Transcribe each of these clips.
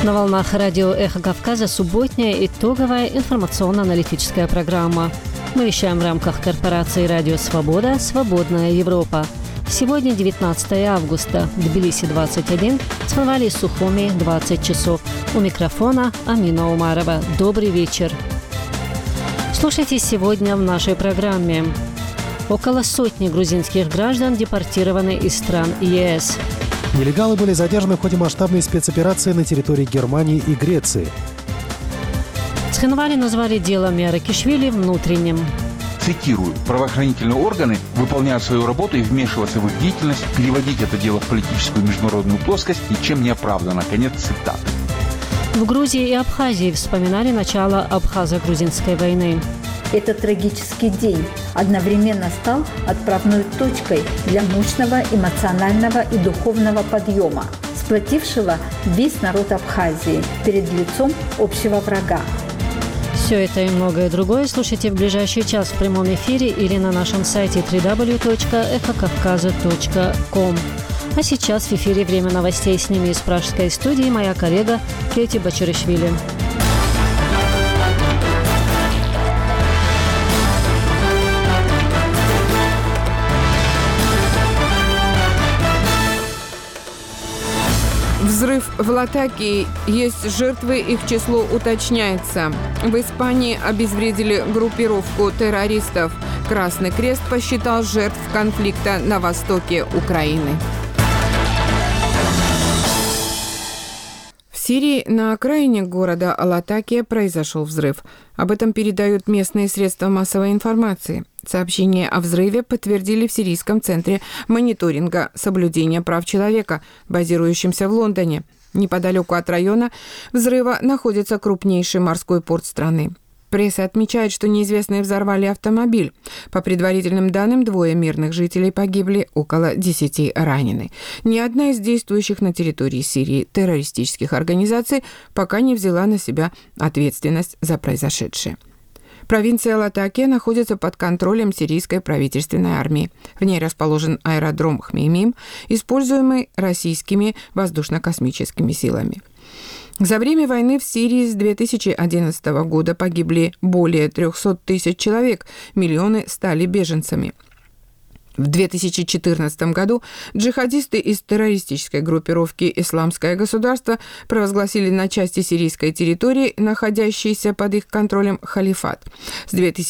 На волнах радио «Эхо Кавказа» субботняя итоговая информационно-аналитическая программа. Мы вещаем в рамках корпорации «Радио Свобода. Свободная Европа». Сегодня 19 августа. Тбилиси 21, Цхинвали и Сухуми 20 часов. У микрофона Амина Умарова. Добрый вечер. Слушайте сегодня в нашей программе. Около сотни грузинских граждан депортированы из стран ЕС. Нелегалы были задержаны в ходе масштабной спецоперации на территории Германии и Греции. Цхинвали назвали дело Миаракишвили внутренним. Цитирую: правоохранительные органы выполняют свою работу и вмешиваться в их деятельность, переводить это дело в политическую и международную плоскость ничем не оправдано. Конец цитаты. В Грузии и Абхазии вспоминали начало Абхазо-грузинской войны. Этот трагический день одновременно стал отправной точкой для мощного эмоционального и духовного подъема, сплотившего весь народ Абхазии перед лицом общего врага. Все это и многое другое слушайте в ближайший час в прямом эфире или на нашем сайте www.ekhokavkaza.com. А сейчас в эфире время новостей. С ними из пражской студии моя коллега Кети Бачаришвили. Взрыв в Латакии. Есть жертвы, их число уточняется. В Испании обезвредили группировку террористов. Красный Крест посчитал жертв конфликта на востоке Украины. В Сирии на окраине города Латакия произошел взрыв. Об этом передают местные средства массовой информации. Сообщение о взрыве подтвердили в Сирийском центре мониторинга соблюдения прав человека, базирующемся в Лондоне. Неподалеку от района взрыва находится крупнейший морской порт страны. Пресса отмечает, что неизвестные взорвали автомобиль. По предварительным данным, 2 мирных жителей погибли, около 10 ранены. Ни одна из действующих на территории Сирии террористических организаций пока не взяла на себя ответственность за произошедшее. Провинция Латакия находится под контролем сирийской правительственной армии. В ней расположен аэродром Хмеймим, используемый российскими воздушно-космическими силами. За время войны в Сирии с 2011 года погибли более 300 тысяч человек, миллионы стали беженцами. В 2014 году джихадисты из террористической группировки «Исламское государство» провозгласили на части сирийской территории, находящейся под их контролем, халифат. С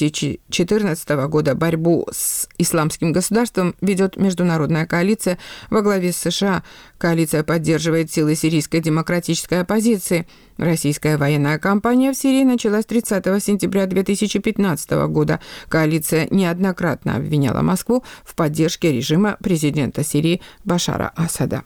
2014 года борьбу с «Исламским государством» ведет международная коалиция во главе с США. Коалиция поддерживает силы сирийской демократической оппозиции. Российская военная кампания в Сирии началась 30 сентября 2015 года. Коалиция неоднократно обвиняла Москву в поддержке режима президента Сирии Башара Асада.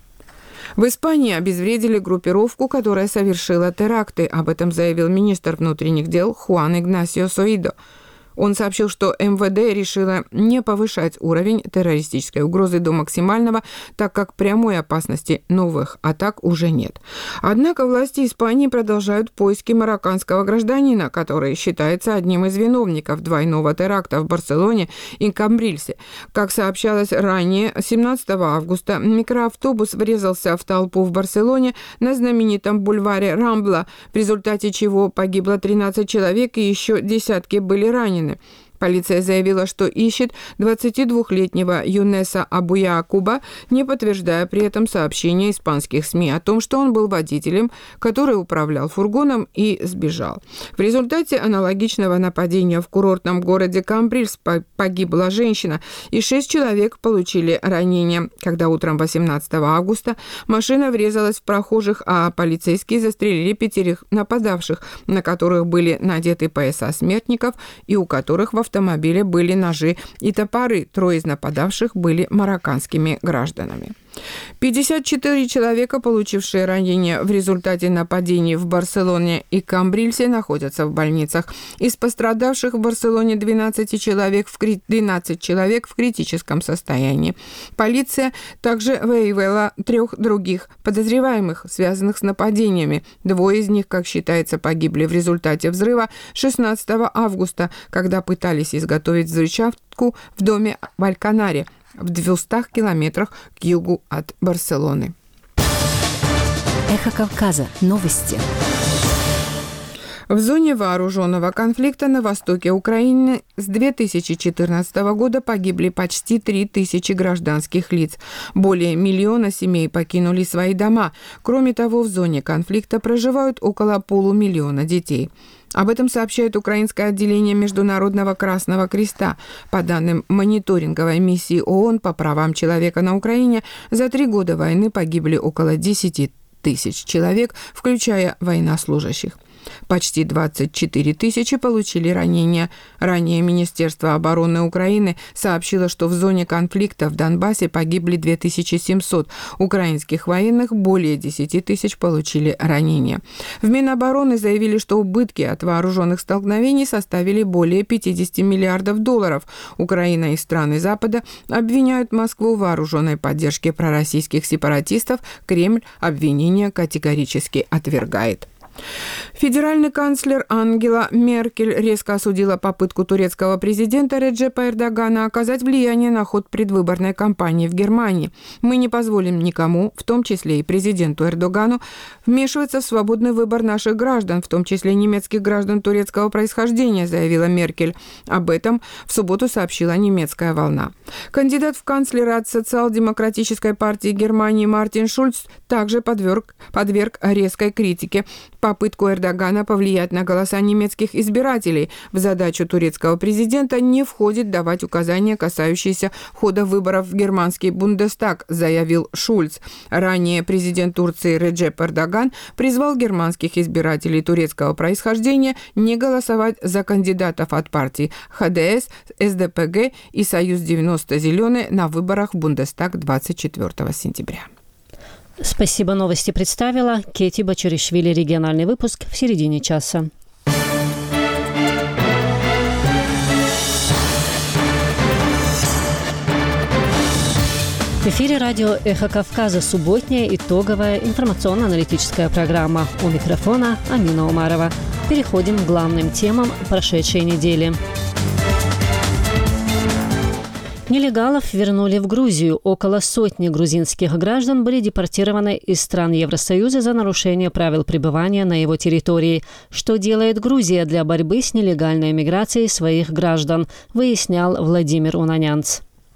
В Испании обезвредили группировку, которая совершила теракты. Об этом заявил министр внутренних дел Хуан Игнасио Соидо. Он сообщил, что МВД решило не повышать уровень террористической угрозы до максимального, так как прямой опасности новых атак уже нет. Однако власти Испании продолжают поиски марокканского гражданина, который считается одним из виновников двойного теракта в Барселоне и Камбрильсе. Как сообщалось ранее, 17 августа микроавтобус врезался в толпу в Барселоне на знаменитом бульваре Рамбла, в результате чего погибло 13 человек и еще десятки были ранены. Полиция заявила, что ищет 22-летнего Юнеса Абуякуба, не подтверждая при этом сообщения испанских СМИ о том, что он был водителем, который управлял фургоном и сбежал. В результате аналогичного нападения в курортном городе Камбрильс погибла женщина, и 6 человек получили ранения, когда утром 18 августа машина врезалась в прохожих, а полицейские застрелили 5 нападавших, на которых были надеты пояса смертников и у которых в автомобиле были ножи и топоры. 3 из нападавших были марокканскими гражданами. 54 человека, получившие ранения в результате нападений в Барселоне и Камбрильсе, находятся в больницах. Из пострадавших в Барселоне 12 человек в критическом состоянии. Полиция также выявила 3 других подозреваемых, связанных с нападениями. 2 из них, как считается, погибли в результате взрыва 16 августа, когда пытались изготовить взрывчатку в доме в Альканаре, в 200 километрах к югу от Барселоны. Эхо Кавказа. Новости. В зоне вооруженного конфликта на востоке Украины с 2014 года погибли почти 3000 гражданских лиц. Более 1 миллиона семей покинули свои дома. Кроме того, в зоне конфликта проживают около 500 000 детей. Об этом сообщает украинское отделение Международного Красного Креста. По данным мониторинговой миссии ООН по правам человека на Украине, за 3 года войны погибли около 10 тысяч человек, включая военнослужащих. Почти 24 000 получили ранения. Ранее Министерство обороны Украины сообщило, что в зоне конфликта в Донбассе погибли 2700 украинских военных, более 10 000 получили ранения. В Минобороны заявили, что убытки от вооруженных столкновений составили более $50 миллиардов. Украина и страны Запада обвиняют Москву в вооруженной поддержке пророссийских сепаратистов. Кремль обвинения категорически отвергает. Федеральный канцлер Ангела Меркель резко осудила попытку турецкого президента Реджепа Эрдогана оказать влияние на ход предвыборной кампании в Германии. «Мы не позволим никому, в том числе и президенту Эрдогану, вмешиваться в свободный выбор наших граждан, в том числе немецких граждан турецкого происхождения», заявила Меркель. Об этом в субботу сообщила немецкая «Волна». Кандидат в канцлеры от социал-демократической партии Германии Мартин Шульц также подверг резкой критике попытку Эрдогана повлиять на голоса немецких избирателей. В задачу турецкого президента не входит давать указания, касающиеся хода выборов в германский Бундестаг, заявил Шульц. Ранее президент Турции Реджеп Эрдоган призвал германских избирателей турецкого происхождения не голосовать за кандидатов от партий ХДС, СДПГ и Союз 90 Зеленые на выборах в Бундестаг 24 сентября. Спасибо, новости представила Кети Бачаришвили. Региональный выпуск в середине часа. В эфире радио «Эхо Кавказа», субботняя итоговая информационно-аналитическая программа. У микрофона Амина Умарова. Переходим к главным темам прошедшей недели. Нелегалов вернули в Грузию. Около 100 грузинских граждан были депортированы из стран Евросоюза за нарушение правил пребывания на его территории. Что делает Грузия для борьбы с нелегальной миграцией своих граждан, выяснял Владимир Унанянц.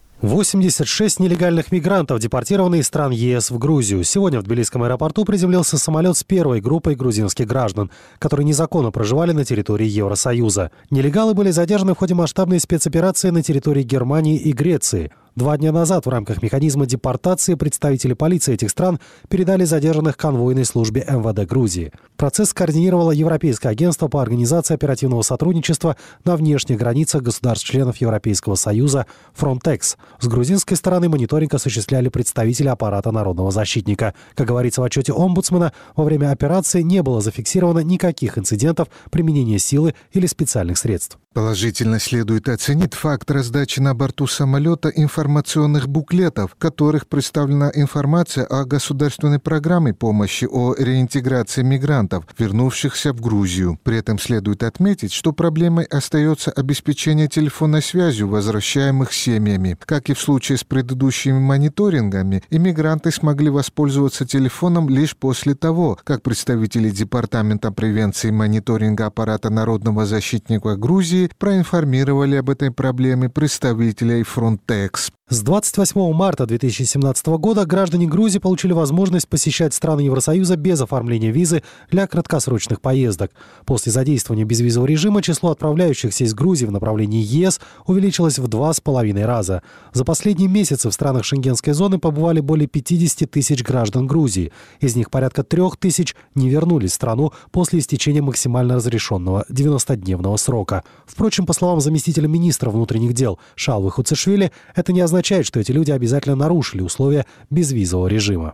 86 нелегальных мигрантов депортированы из стран ЕС в Грузию. Сегодня в Тбилисском аэропорту приземлился самолет с первой группой грузинских граждан, которые незаконно проживали на территории Евросоюза. Нелегалы были задержаны в ходе масштабной спецоперации на территории Германии и Греции. 2 дня назад в рамках механизма депортации представители полиции этих стран передали задержанных конвойной службе МВД Грузии. Процесс координировало Европейское агентство по организации оперативного сотрудничества на внешних границах государств-членов Европейского Союза Frontex. С грузинской стороны мониторинг осуществляли представители аппарата народного защитника. Как говорится в отчете омбудсмена, во время операции не было зафиксировано никаких инцидентов применения силы или специальных средств. Положительно следует оценить факт раздачи на борту самолета информационных буклетов, в которых представлена информация о государственной программе помощи о реинтеграции мигрантов, вернувшихся в Грузию. При этом следует отметить, что проблемой остается обеспечение телефонной связью возвращаемых семьями. Как и в случае с предыдущими мониторингами, иммигранты смогли воспользоваться телефоном лишь после того, как представители Департамента превенции и мониторинга аппарата народного защитника Грузии проинформировали об этой проблеме представителей Frontex. С 28 марта 2017 года граждане Грузии получили возможность посещать страны Евросоюза без оформления визы для краткосрочных поездок. После задействования безвизового режима число отправляющихся из Грузии в направлении ЕС увеличилось в 2,5 раза. За последние месяцы в странах Шенгенской зоны побывали более 50 тысяч граждан Грузии. Из них порядка 3 тысяч не вернулись в страну после истечения максимально разрешенного 90-дневного срока. Впрочем, по словам заместителя министра внутренних дел Шалвы Хуцишвили, это не означает, что эти люди обязательно нарушили условия безвизового режима.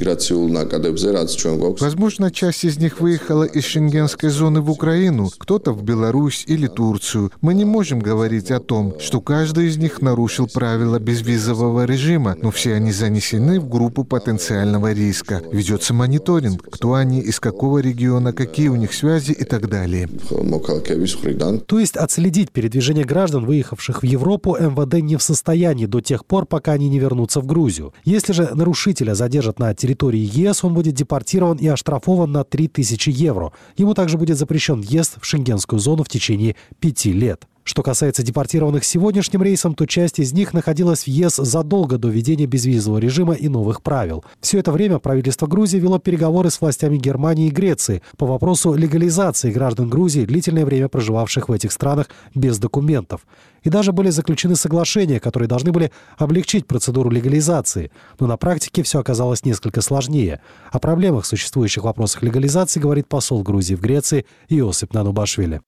Возможно, часть из них выехала из шенгенской зоны в Украину, кто-то в Беларусь или Турцию. Мы не можем говорить о том, что каждый из них нарушил правила безвизового режима, но все они занесены в группу потенциального риска. Ведется мониторинг, кто они, из какого региона, какие у них связи и так далее. То есть отследить передвижение граждан, выехавших в Европу, МВД не в состоянии до тех пор, пока они не вернутся в Грузию. Если же нарушителя задержат на на территории ЕС, он будет депортирован и оштрафован на 3000 евро. Ему также будет запрещен въезд в шенгенскую зону в течение 5 лет. Что касается депортированных сегодняшним рейсом, то часть из них находилась в ЕС задолго до введения безвизового режима и новых правил. Все это время правительство Грузии вело переговоры с властями Германии и Греции по вопросу легализации граждан Грузии, длительное время проживавших в этих странах без документов. И даже были заключены соглашения, которые должны были облегчить процедуру легализации. Но на практике все оказалось несколько сложнее. О проблемах, существующих в вопросах легализации, говорит посол Грузии в Греции Иосип Нанубашвили.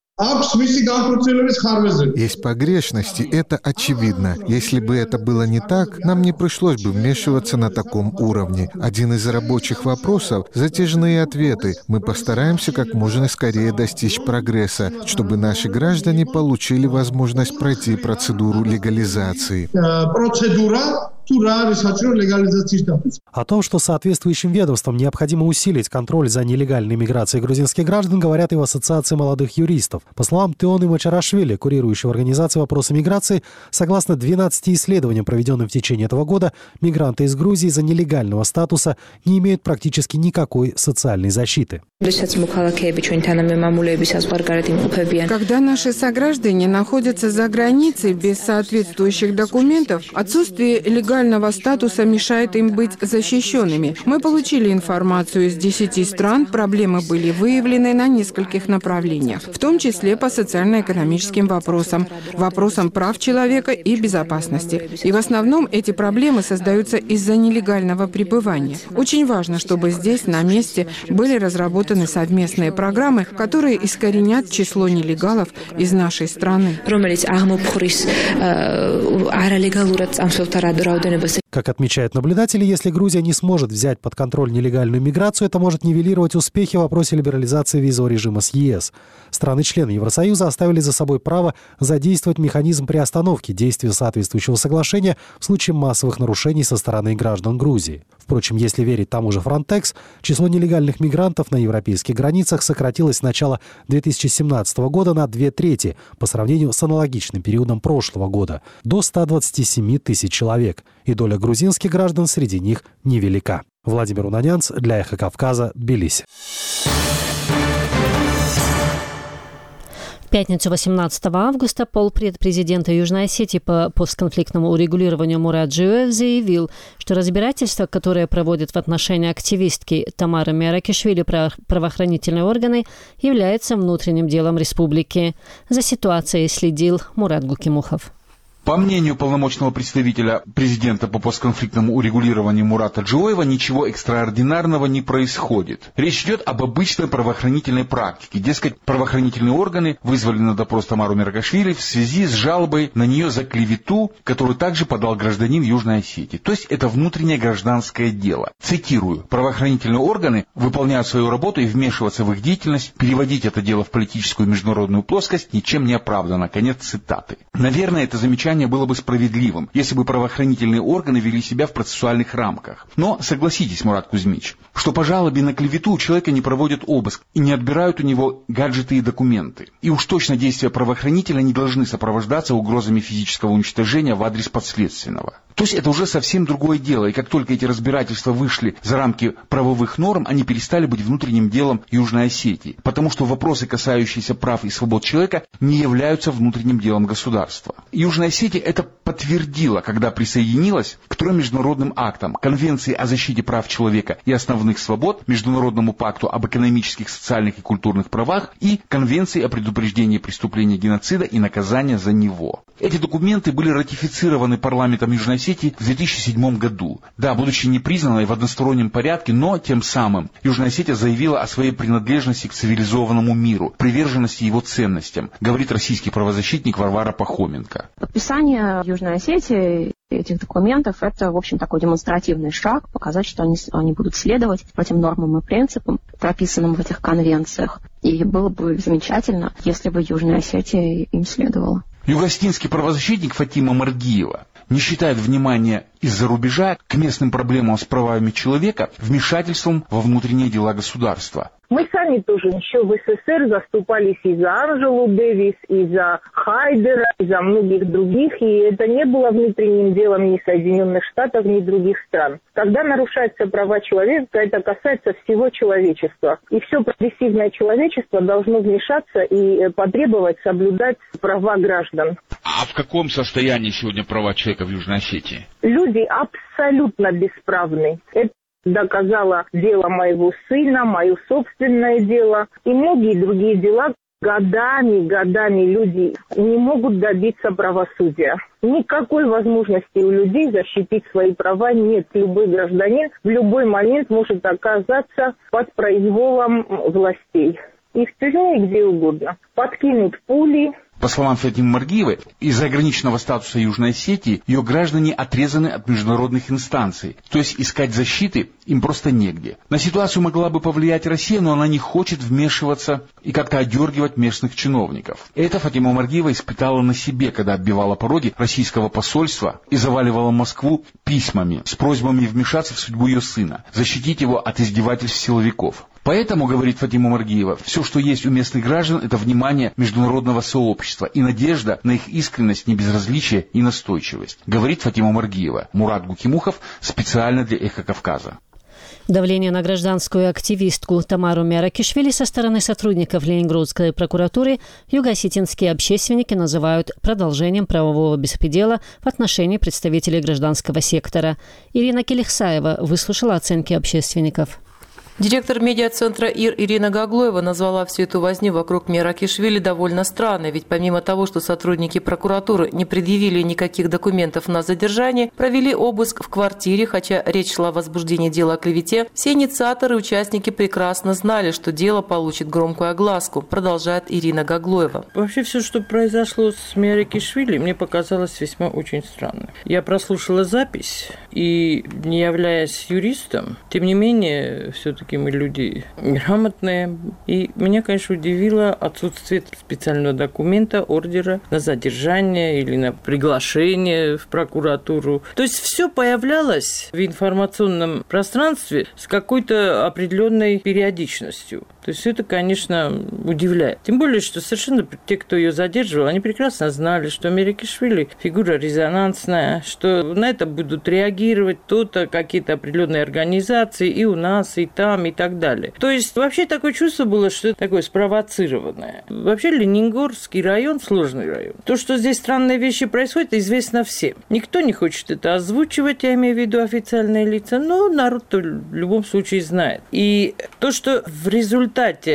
Есть погрешности, это очевидно. Если бы это было не так, нам не пришлось бы вмешиваться на таком уровне. Один из рабочих вопросов – затяжные ответы. Мы постараемся как можно скорее достичь прогресса, чтобы наши граждане получили возможность пройти процедуру легализации. О том, что соответствующим ведомствам необходимо усилить контроль за нелегальной миграцией грузинских граждан, говорят и в Ассоциации молодых юристов. По словам Теоны Мачарашвили, курирующего организации вопросы миграции, согласно 12 исследованиям, проведенным в течение этого года, мигранты из Грузии из-за нелегального статуса не имеют практически никакой социальной защиты. Когда наши сограждане находятся за границей без соответствующих документов, отсутствие легального статуса мешает им быть защищенными. Мы получили информацию из 10 стран, проблемы были выявлены на нескольких направлениях, в том числе по социально-экономическим вопросам, вопросам прав человека и безопасности. И в основном эти проблемы создаются из-за нелегального пребывания. Очень важно, чтобы здесь, на месте, были разработаны совместные программы, которые искоренят число нелегалов из нашей страны. Как отмечают наблюдатели, если Грузия не сможет взять под контроль нелегальную миграцию, это может нивелировать успехи в вопросе либерализации визового режима с ЕС. Страны-члены Евросоюза оставили за собой право задействовать механизм приостановки действия соответствующего соглашения в случае массовых нарушений со стороны граждан Грузии. Впрочем, если верить тому же Frontex, число нелегальных мигрантов на европейских границах сократилось с начала 2017 года на 2/3 по сравнению с аналогичным периодом прошлого года – до 127 тысяч человек. И доля грузинских граждан среди них невелика. Владимир Унанянц для «Эхо Кавказа», Тбилиси. В пятницу 18 августа полпред президента Южной Осетии по постконфликтному урегулированию Мурат Джиёев заявил, что разбирательство, которое проводят в отношении активистки Тамары Миаракишвили правоохранительные органы, является внутренним делом республики. За ситуацией следил Мурат Гукимухов. По мнению полномочного представителя президента по постконфликтному урегулированию Мурата Джиёева, ничего экстраординарного не происходит. Речь идет об обычной правоохранительной практике. Дескать, правоохранительные органы вызвали на допрос Тамару Миаракишвили в связи с жалобой на нее за клевету, которую также подал гражданин Южной Осетии. То есть это внутреннее гражданское дело. Цитирую. Правоохранительные органы выполняют свою работу и вмешиваться в их деятельность, переводить это дело в политическую и международную плоскость ничем не оправдано. Конец цитаты. Наверное, это замечание было бы справедливым, если бы правоохранительные органы вели себя в процессуальных рамках. Но согласитесь, Мурат Кузьмич, что по жалобе на клевету у человека не проводят обыск и не отбирают у него гаджеты и документы. И уж точно действия правоохранителя не должны сопровождаться угрозами физического уничтожения в адрес подследственного. То есть это уже совсем другое дело, и как только эти разбирательства вышли за рамки правовых норм, они перестали быть внутренним делом Южной Осетии, потому что вопросы, касающиеся прав и свобод человека, не являются внутренним делом государства. Южная Осетия это подтвердила, когда присоединилась к 3 международным актам: Конвенции о защите прав человека и основных свобод, Международному пакту об экономических, социальных и культурных правах и Конвенции о предупреждении преступления геноцида и наказания за него. Эти документы были ратифицированы парламентом Южной Осетии в 2007 году. Да, будучи непризнанной в одностороннем порядке, но тем самым Южная Осетия заявила о своей принадлежности к цивилизованному миру, приверженности его ценностям, говорит российский правозащитник Варвара Пахоменко. Подписание Южной Осетии этих документов – это, в общем, такой демонстративный шаг, показать, что они будут следовать этим нормам и принципам, прописанным в этих конвенциях. И было бы замечательно, если бы Южная Осетия им следовала. Югостинский правозащитник Фатима Маргиева не считает внимание из-за рубежа к местным проблемам с правами человека вмешательством во внутренние дела государства. Мы сами тоже еще в СССР заступались и за Анжелу Дэвис, и за Хайдера, и за многих других, и это не было внутренним делом ни Соединенных Штатов, ни других стран. Когда нарушаются права человека, это касается всего человечества. И все прогрессивное человечество должно вмешаться и потребовать соблюдать права граждан. А в каком состоянии сегодня права человека в Южной Осетии? Люди абсолютно бесправны. Это доказало дело моего сына, мое собственное дело и многие другие дела. Годами люди не могут добиться правосудия. Никакой возможности у людей защитить свои права нет. Любой гражданин в любой момент может оказаться под произволом властей. И в тюрьме, и где угодно. Подкинут пули. По словам Фатимы Маргиевой, из-за ограниченного статуса Южной Осетии ее граждане отрезаны от международных инстанций, то есть искать защиты им просто негде. На ситуацию могла бы повлиять Россия, но она не хочет вмешиваться и как-то одергивать местных чиновников. Это Фатима Маргиева испытала на себе, когда оббивала пороги российского посольства и заваливала Москву письмами с просьбами вмешаться в судьбу ее сына, защитить его от издевательств силовиков. Поэтому, говорит Фатима Маргиева, все, что есть у местных граждан, это внимание международного сообщества и надежда на их искренность, небезразличие и настойчивость. Говорит Фатима Маргиева. Мурат Гукимухов специально для «Эхо Кавказа». Давление на гражданскую активистку Тамару Меракишвили со стороны сотрудников Ленинградской прокуратуры юго-осетинские общественники называют продолжением правового беспредела в отношении представителей гражданского сектора. Ирина Келихсаева выслушала оценки общественников. Директор медиацентра ИР Ирина Гаглоева назвала всю эту возню вокруг Меракишвили довольно странной, ведь помимо того, что сотрудники прокуратуры не предъявили никаких документов на задержание, провели обыск в квартире, хотя речь шла о возбуждении дела о клевете, все инициаторы и участники прекрасно знали, что дело получит громкую огласку, продолжает Ирина Гаглоева. Вообще все, что произошло с Меракишвили, мне показалось весьма очень странным. Я прослушала запись и, не являясь юристом, тем не менее, все-таки мы люди грамотные. И меня, конечно, удивило отсутствие специального документа, ордера на задержание или на приглашение в прокуратуру. То есть все появлялось в информационном пространстве с какой-то определенной периодичностью. То есть это, конечно, удивляет. Тем более, что совершенно те, кто ее задерживал, они прекрасно знали, что Меракишвили фигура резонансная, что на это будут реагировать то-то, какие-то определенные организации и у нас, и там, и так далее. То есть вообще такое чувство было, что это такое спровоцированное. Вообще Ленингорский район – сложный район. То, что здесь странные вещи происходят, известно всем. Никто не хочет это озвучивать, я имею в виду официальные лица, но народ-то в любом случае знает. И то, что в результате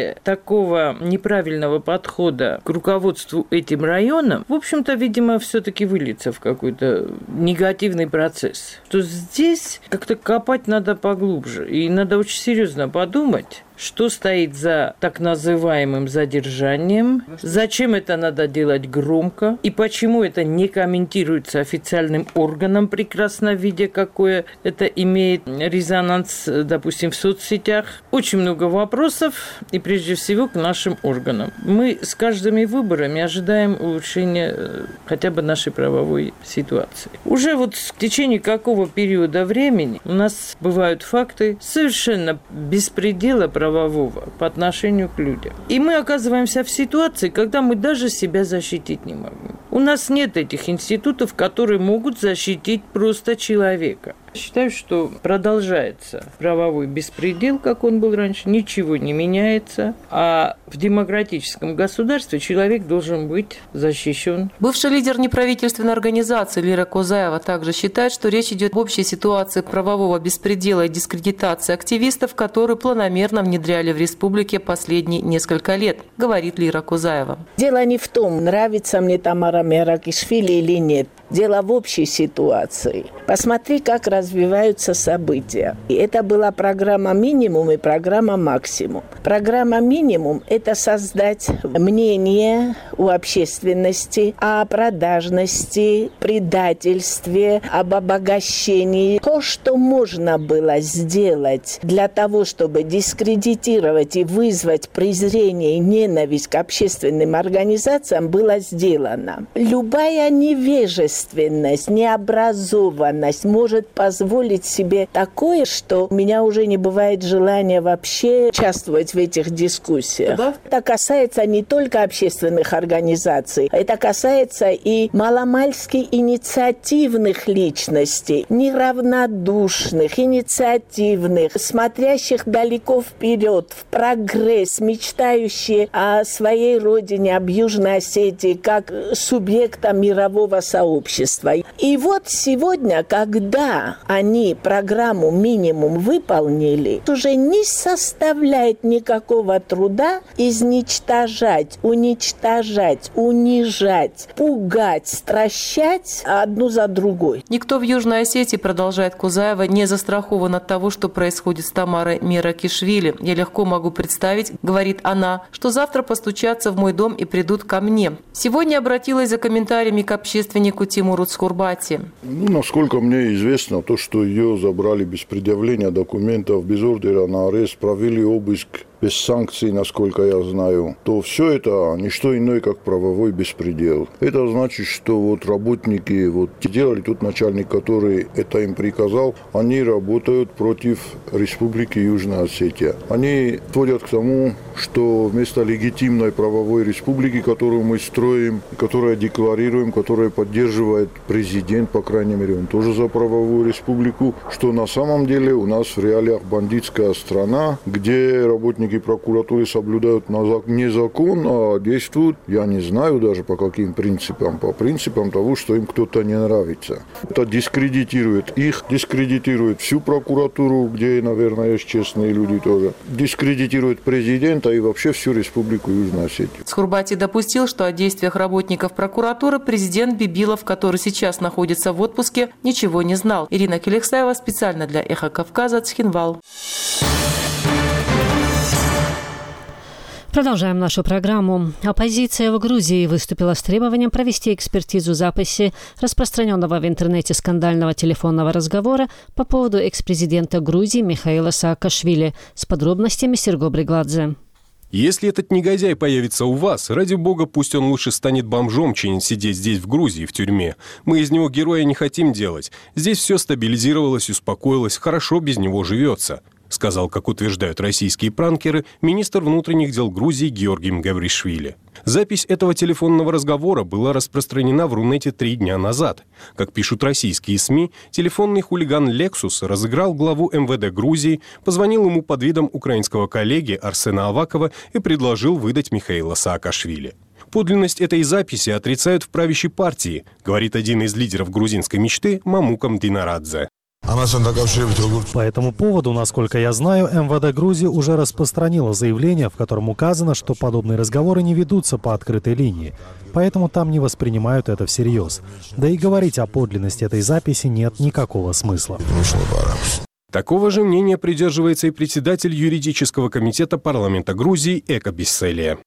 такого неправильного подхода к руководству этим районом, в общем-то, видимо, все-таки выльется в какой-то негативный процесс. То здесь как-то копать надо поглубже. И надо очень серьезно подумать, что стоит за так называемым задержанием, зачем это надо делать громко, и почему это не комментируется официальным органом, прекрасно видя, какое это имеет резонанс, допустим, в соцсетях. Очень много вопросов, и прежде всего к нашим органам. Мы с каждыми выборами ожидаем улучшения хотя бы нашей правовой ситуации. Уже вот в течение какого периода времени у нас бывают факты совершенно беспредела правового по отношению к людям. И мы оказываемся в ситуации, когда мы даже себя защитить не можем. У нас нет этих институтов, которые могут защитить просто человека. Считаю, что продолжается правовой беспредел, как он был раньше, ничего не меняется, а в демократическом государстве человек должен быть защищен. Бывший лидер неправительственной организации Лира Козаева также считает, что речь идет об общей ситуации правового беспредела и дискредитации активистов, которые планомерно внедряли в республике последние несколько лет, говорит Лира Козаева. Дело не в том, нравится мне Тамара Меракишвили или нет. Дело в общей ситуации. Посмотри, как развиваются события. И это была программа «Минимум» и программа «Максимум». Программа «Минимум» – это создать мнение у общественности о продажности, предательстве, об обогащении. То, что можно было сделать для того, чтобы дискредитировать и вызвать презрение и ненависть к общественным организациям, было сделано. Любая невежественность невежественность, необразованность может позволить себе такое, что у меня уже не бывает желания вообще участвовать в этих дискуссиях. Да? Это касается не только общественных организаций, это касается и маломальски инициативных личностей, неравнодушных, инициативных, смотрящих далеко вперед, в прогресс, мечтающие о своей родине, об Южной Осетии, как субъекта мирового сообщества. И вот сегодня, когда они программу «Минимум» выполнили, уже не составляет никакого труда изничтожать, уничтожать, унижать, пугать, стращать одну за другой. Никто в Южной Осетии, продолжает Кузаева, не застрахован от того, что происходит с Тамарой Меракишвили. Я легко могу представить, говорит она, что завтра постучатся в мой дом и придут ко мне. Сегодня обратилась за комментариями к общественнику Тимуру Цхурбати. Насколько мне известно, то, что ее забрали без предъявления документов, без ордера на арест, провели обыск без санкций, насколько я знаю, то все это не что иное, как правовой беспредел. Это значит, что вот работники, делали тот начальник, который это им приказал, они работают против Республики Южная Осетия. Они сводят к тому, что вместо легитимной правовой республики, которую мы строим, которую декларируем, которую поддерживает президент, по крайней мере, он тоже за правовую республику, что на самом деле у нас в реалиях бандитская страна, где работники прокуратуры соблюдают не закон, а действуют, я не знаю даже по каким принципам, по принципам того, что им кто-то не нравится. Это дискредитирует их, дискредитирует всю прокуратуру, где, наверное, есть честные люди тоже, дискредитирует президента и вообще всю Республику Южная Осетия. Цхурбати допустил, что о действиях работников прокуратуры президент Бибилов, который сейчас находится в отпуске, ничего не знал. Ирина Келексаева специально для «Эхо Кавказа», Цхинвал. Продолжаем нашу программу. Оппозиция в Грузии выступила с требованием провести экспертизу записи распространенного в интернете скандального телефонного разговора по поводу экс-президента Грузии Михаила Саакашвили. С подробностями Серго Бригладзе. Если этот негодяй появится у вас, ради бога, пусть он лучше станет бомжом, чем сидеть здесь в Грузии, в тюрьме. Мы из него героя не хотим делать. Здесь все стабилизировалось, успокоилось, хорошо без него живется, сказал, как утверждают российские пранкеры, министр внутренних дел Грузии Георгий Мгавришвили. Запись этого телефонного разговора была распространена в Рунете 3 дня назад. Как пишут российские СМИ, телефонный хулиган «Лексус» разыграл главу МВД Грузии, позвонил ему под видом украинского коллеги Арсена Авакова и предложил выдать Михаила Саакашвили. Подлинность этой записи отрицают в правящей партии, говорит один из лидеров грузинской мечты Мамука Мдинарадзе. По этому поводу, насколько я знаю, МВД Грузии уже распространило заявление, в котором указано, что подобные разговоры не ведутся по открытой линии. Поэтому там не воспринимают это всерьез. Да и говорить о подлинности этой записи нет никакого смысла. Такого же мнения придерживается и председатель юридического комитета парламента Грузии Эко Бесселия.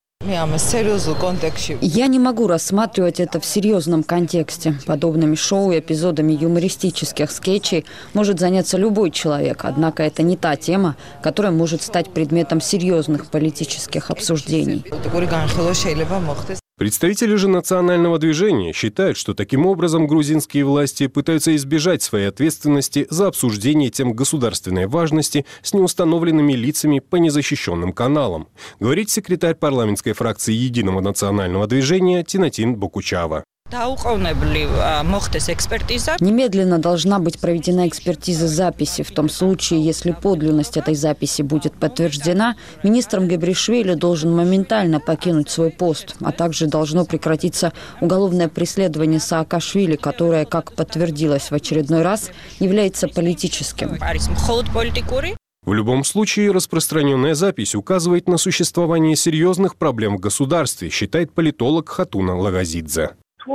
Я не могу рассматривать это в серьезном контексте. Подобными шоу и эпизодами юмористических скетчей может заняться любой человек, однако это не та тема, которая может стать предметом серьезных политических обсуждений. Представители же национального движения считают, что таким образом грузинские власти пытаются избежать своей ответственности за обсуждение тем государственной важности с неустановленными лицами по незащищенным каналам, говорит секретарь парламентской фракции Единого национального движения Тинатин Бокучава. Немедленно должна быть проведена экспертиза записи. В том случае, если подлинность этой записи будет подтверждена, министр Мгавришвили должен моментально покинуть свой пост, а также должно прекратиться уголовное преследование Саакашвили, которое, как подтвердилось в очередной раз, является политическим. В любом случае, распространенная запись указывает на существование серьезных проблем в государстве, считает политолог Хатуна Лагазидзе.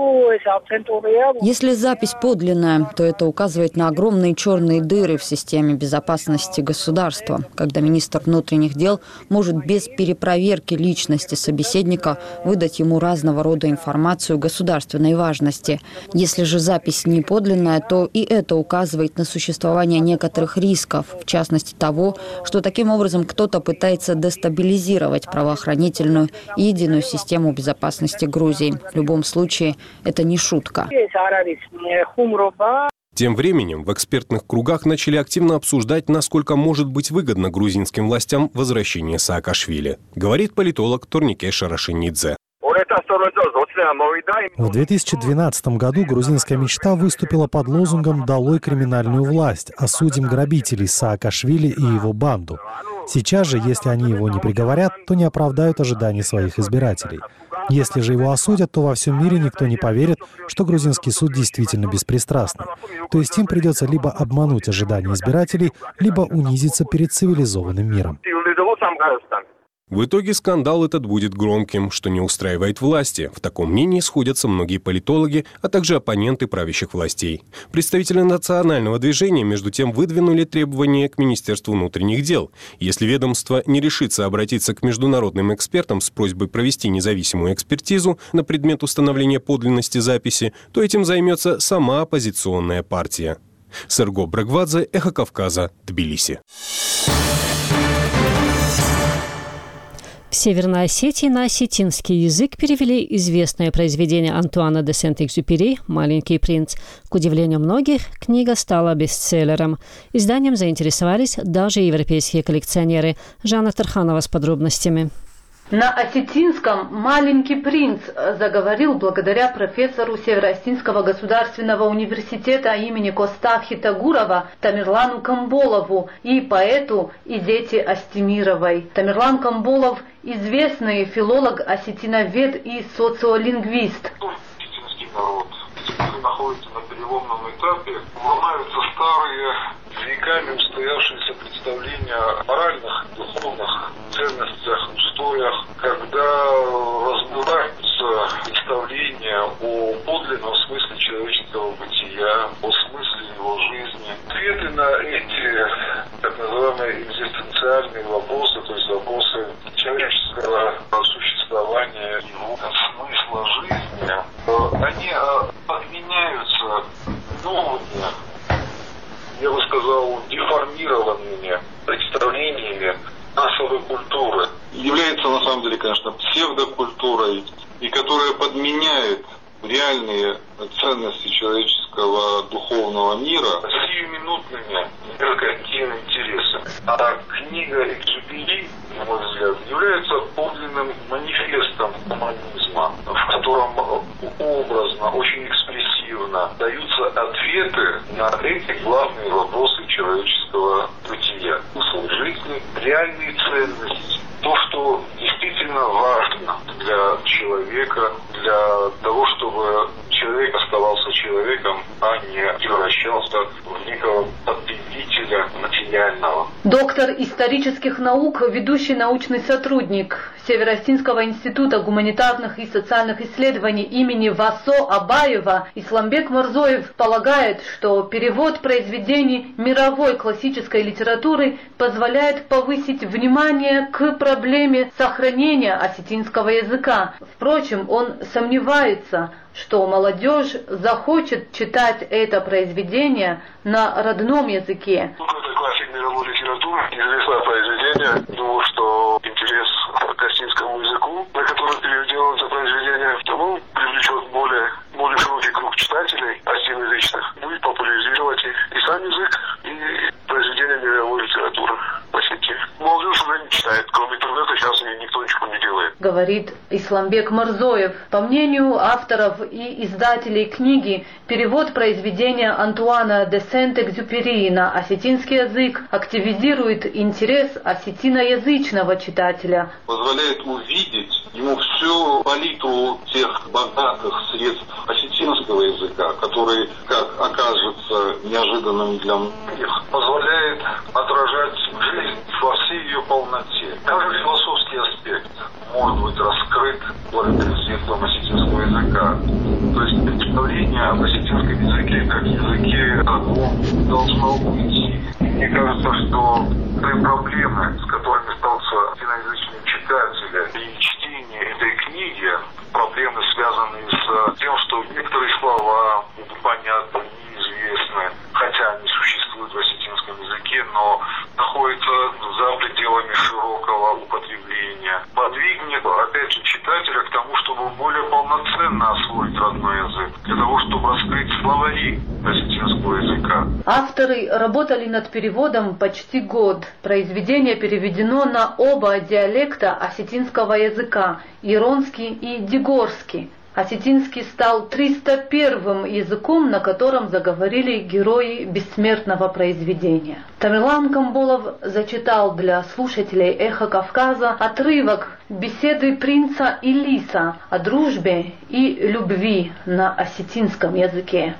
Если запись подлинная, то это указывает на огромные черные дыры в системе безопасности государства, когда министр внутренних дел может без перепроверки личности собеседника выдать ему разного рода информацию государственной важности. Если же запись не подлинная, то и это указывает на существование некоторых рисков, в частности того, что таким образом кто-то пытается дестабилизировать правоохранительную и единую систему безопасности Грузии. В любом случае, Это не шутка. Тем временем в экспертных кругах начали активно обсуждать, насколько может быть выгодно грузинским властям возвращение Саакашвили, говорит политолог Турнике Шарашинидзе. В 2012 году грузинская мечта выступила под лозунгом «Долой криминальную власть», осудим грабителей Саакашвили и его банду. Сейчас же, если они его не приговорят, то не оправдают ожиданий своих избирателей. Если же его осудят, то во всем мире никто не поверит, что грузинский суд действительно беспристрастный. То есть им придется либо обмануть ожидания избирателей, либо унизиться перед цивилизованным миром. В итоге скандал этот будет громким, что не устраивает власти. В таком мнении сходятся многие политологи, а также оппоненты правящих властей. Представители национального движения, между тем, выдвинули требования к Министерству внутренних дел. Если ведомство не решится обратиться к международным экспертам с просьбой провести независимую экспертизу на предмет установления подлинности записи, то этим займется сама оппозиционная партия. Серго Брагвадзе, Эхо Кавказа, Тбилиси. В Северной Осетии на осетинский язык перевели известное произведение Антуана де Сент-Экзюпери «Маленький принц». К удивлению многих, книга стала бестселлером. Изданием заинтересовались даже европейские коллекционеры. Жанна Тарханова с подробностями. На осетинском «Маленький принц» заговорил благодаря профессору Северо-Осетинского государственного университета имени Костахи Тагурова Тамерлану Камболову и поэту Изете Астемировой. Тамерлан Камболов – известный филолог, осетиновед и социолингвист. Осетинский народ находится на переломном этапе. Ломаются старые, веками устоявшиеся представления о моральных, духовных ценностях, устоях, когда разбиваются представления о подлинном смысле человеческого бытия, о смысле его жизни. Ответы на эти так называемые экзистенциальные вопросы, то есть вопросы человеческого существования, его смысла жизни, они отменяются новыми, я бы сказал, деформированными представлениями массовой культуры. Является на самом деле, конечно, псевдокультурой, и которая подменяет реальные ценности человеческого духовного мира сиюминутными меркантильными интересами. А книга Экзюпери, на мой взгляд, является подлинным манифестом гуманизма, в котором образно, очень экспрессивно даются ответы на эти главные вопросы человеческого бытия. Смысл жизни, реальные ценности, то, что действительно важно для человека, для того, чтобы человек оставался человеком, а не превращался в некого потребителя материального. Доктор исторических наук, ведущий научный сотрудник Северо-Осетинского института гуманитарных и социальных исследований имени Васо Абаева Исламбек Морзоев полагает, что перевод произведений мировой классической литературы позволяет повысить внимание к проблеме сохранения осетинского языка. Впрочем, он сомневается, что молодежь захочет читать это произведение на родном языке. Это классик мировой литературы, известное произведение. Думаю, что интерес к осетинскому языку, на который переведено это произведение, тому привлечет более широкий круг читателей осетиноязычных, будет популяризировать и сам язык, и произведения мировой литературы в Осетии. Молодежь уже не читает, кроме интернета сейчас никто ничего не делает. Говорит Исламбек Морзоев. По мнению авторов и издателей книги, перевод произведения Антуана де Сент-Экзюпери на осетинский язык активизирует интерес осетиноязычного читателя. Позволяет увидеть ему всю палитру тех богатых средств осетинского языка, который, как окажется неожиданным для многих, позволяет отражать жизнь во всей ее полноте. Даже философский аспект может быть раскрыт благодаря средствам осетинского языка. То есть представление об осетинском языке как языке одном должно уйти. Мне кажется, что те проблемы, с которыми столкнулся осетиноязычный читатель при чтении этой книги, проблемы, связанные с тем, что некоторые слова непонятны, неизвестны, хотя они существуют в осетинском языке, но находятся за пределами широкого употребления, подвигнет, опять же, читателя к тому, чтобы более полноценно освоить родной осетинского языка. Авторы работали над переводом почти год. Произведение переведено на оба диалекта осетинского языка – иронский и дигорский. Осетинский стал 301-м языком, на котором заговорили герои бессмертного произведения. Тамерлан Камболов зачитал для слушателей «Эхо Кавказа» отрывок беседы принца и лиса о дружбе и любви на осетинском языке.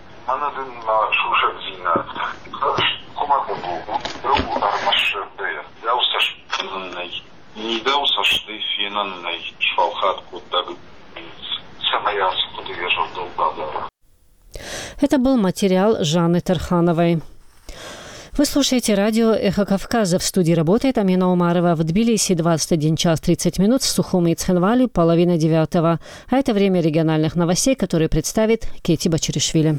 Это был материал Жанны Тархановой. Вы слушаете радио «Эхо Кавказа». В студии работает Амина Умарова. В Тбилиси 21 час 30 минут, в Сухуми и Цхинвали 8:30. А это время региональных новостей, которые представит Кейти Бачиришвили.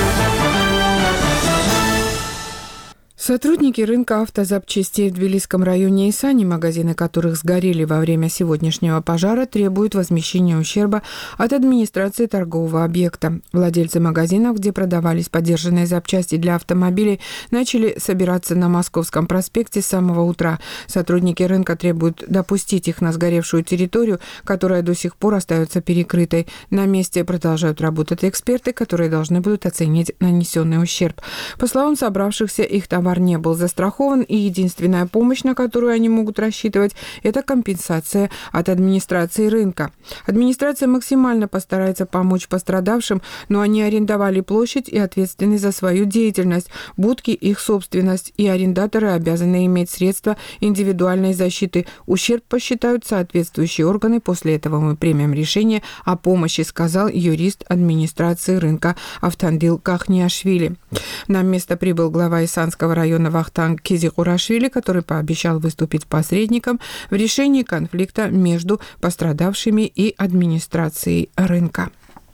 Сотрудники рынка автозапчастей в Тбилисском районе Исани, магазины которых сгорели во время сегодняшнего пожара, требуют возмещения ущерба от администрации торгового объекта. Владельцы магазинов, где продавались подержанные запчасти для автомобилей, начали собираться на Московском проспекте с самого утра. Сотрудники рынка требуют допустить их на сгоревшую территорию, которая до сих пор остается перекрытой. На месте продолжают работать эксперты, которые должны будут оценить нанесенный ущерб. По словам собравшихся, их товар не был застрахован, и единственная помощь, на которую они могут рассчитывать, это компенсация от администрации рынка. Администрация максимально постарается помочь пострадавшим, но они арендовали площадь и ответственны за свою деятельность. Будки – их собственность, и арендаторы обязаны иметь средства индивидуальной защиты. Ущерб посчитают соответствующие органы. После этого мы примем решение о помощи, сказал юрист администрации рынка Автандил Кахниашвили. На место прибыл глава Исанского района Вахтанг Кизикурашвили, который пообещал выступить посредником в решении конфликта между пострадавшими и администрацией рынка.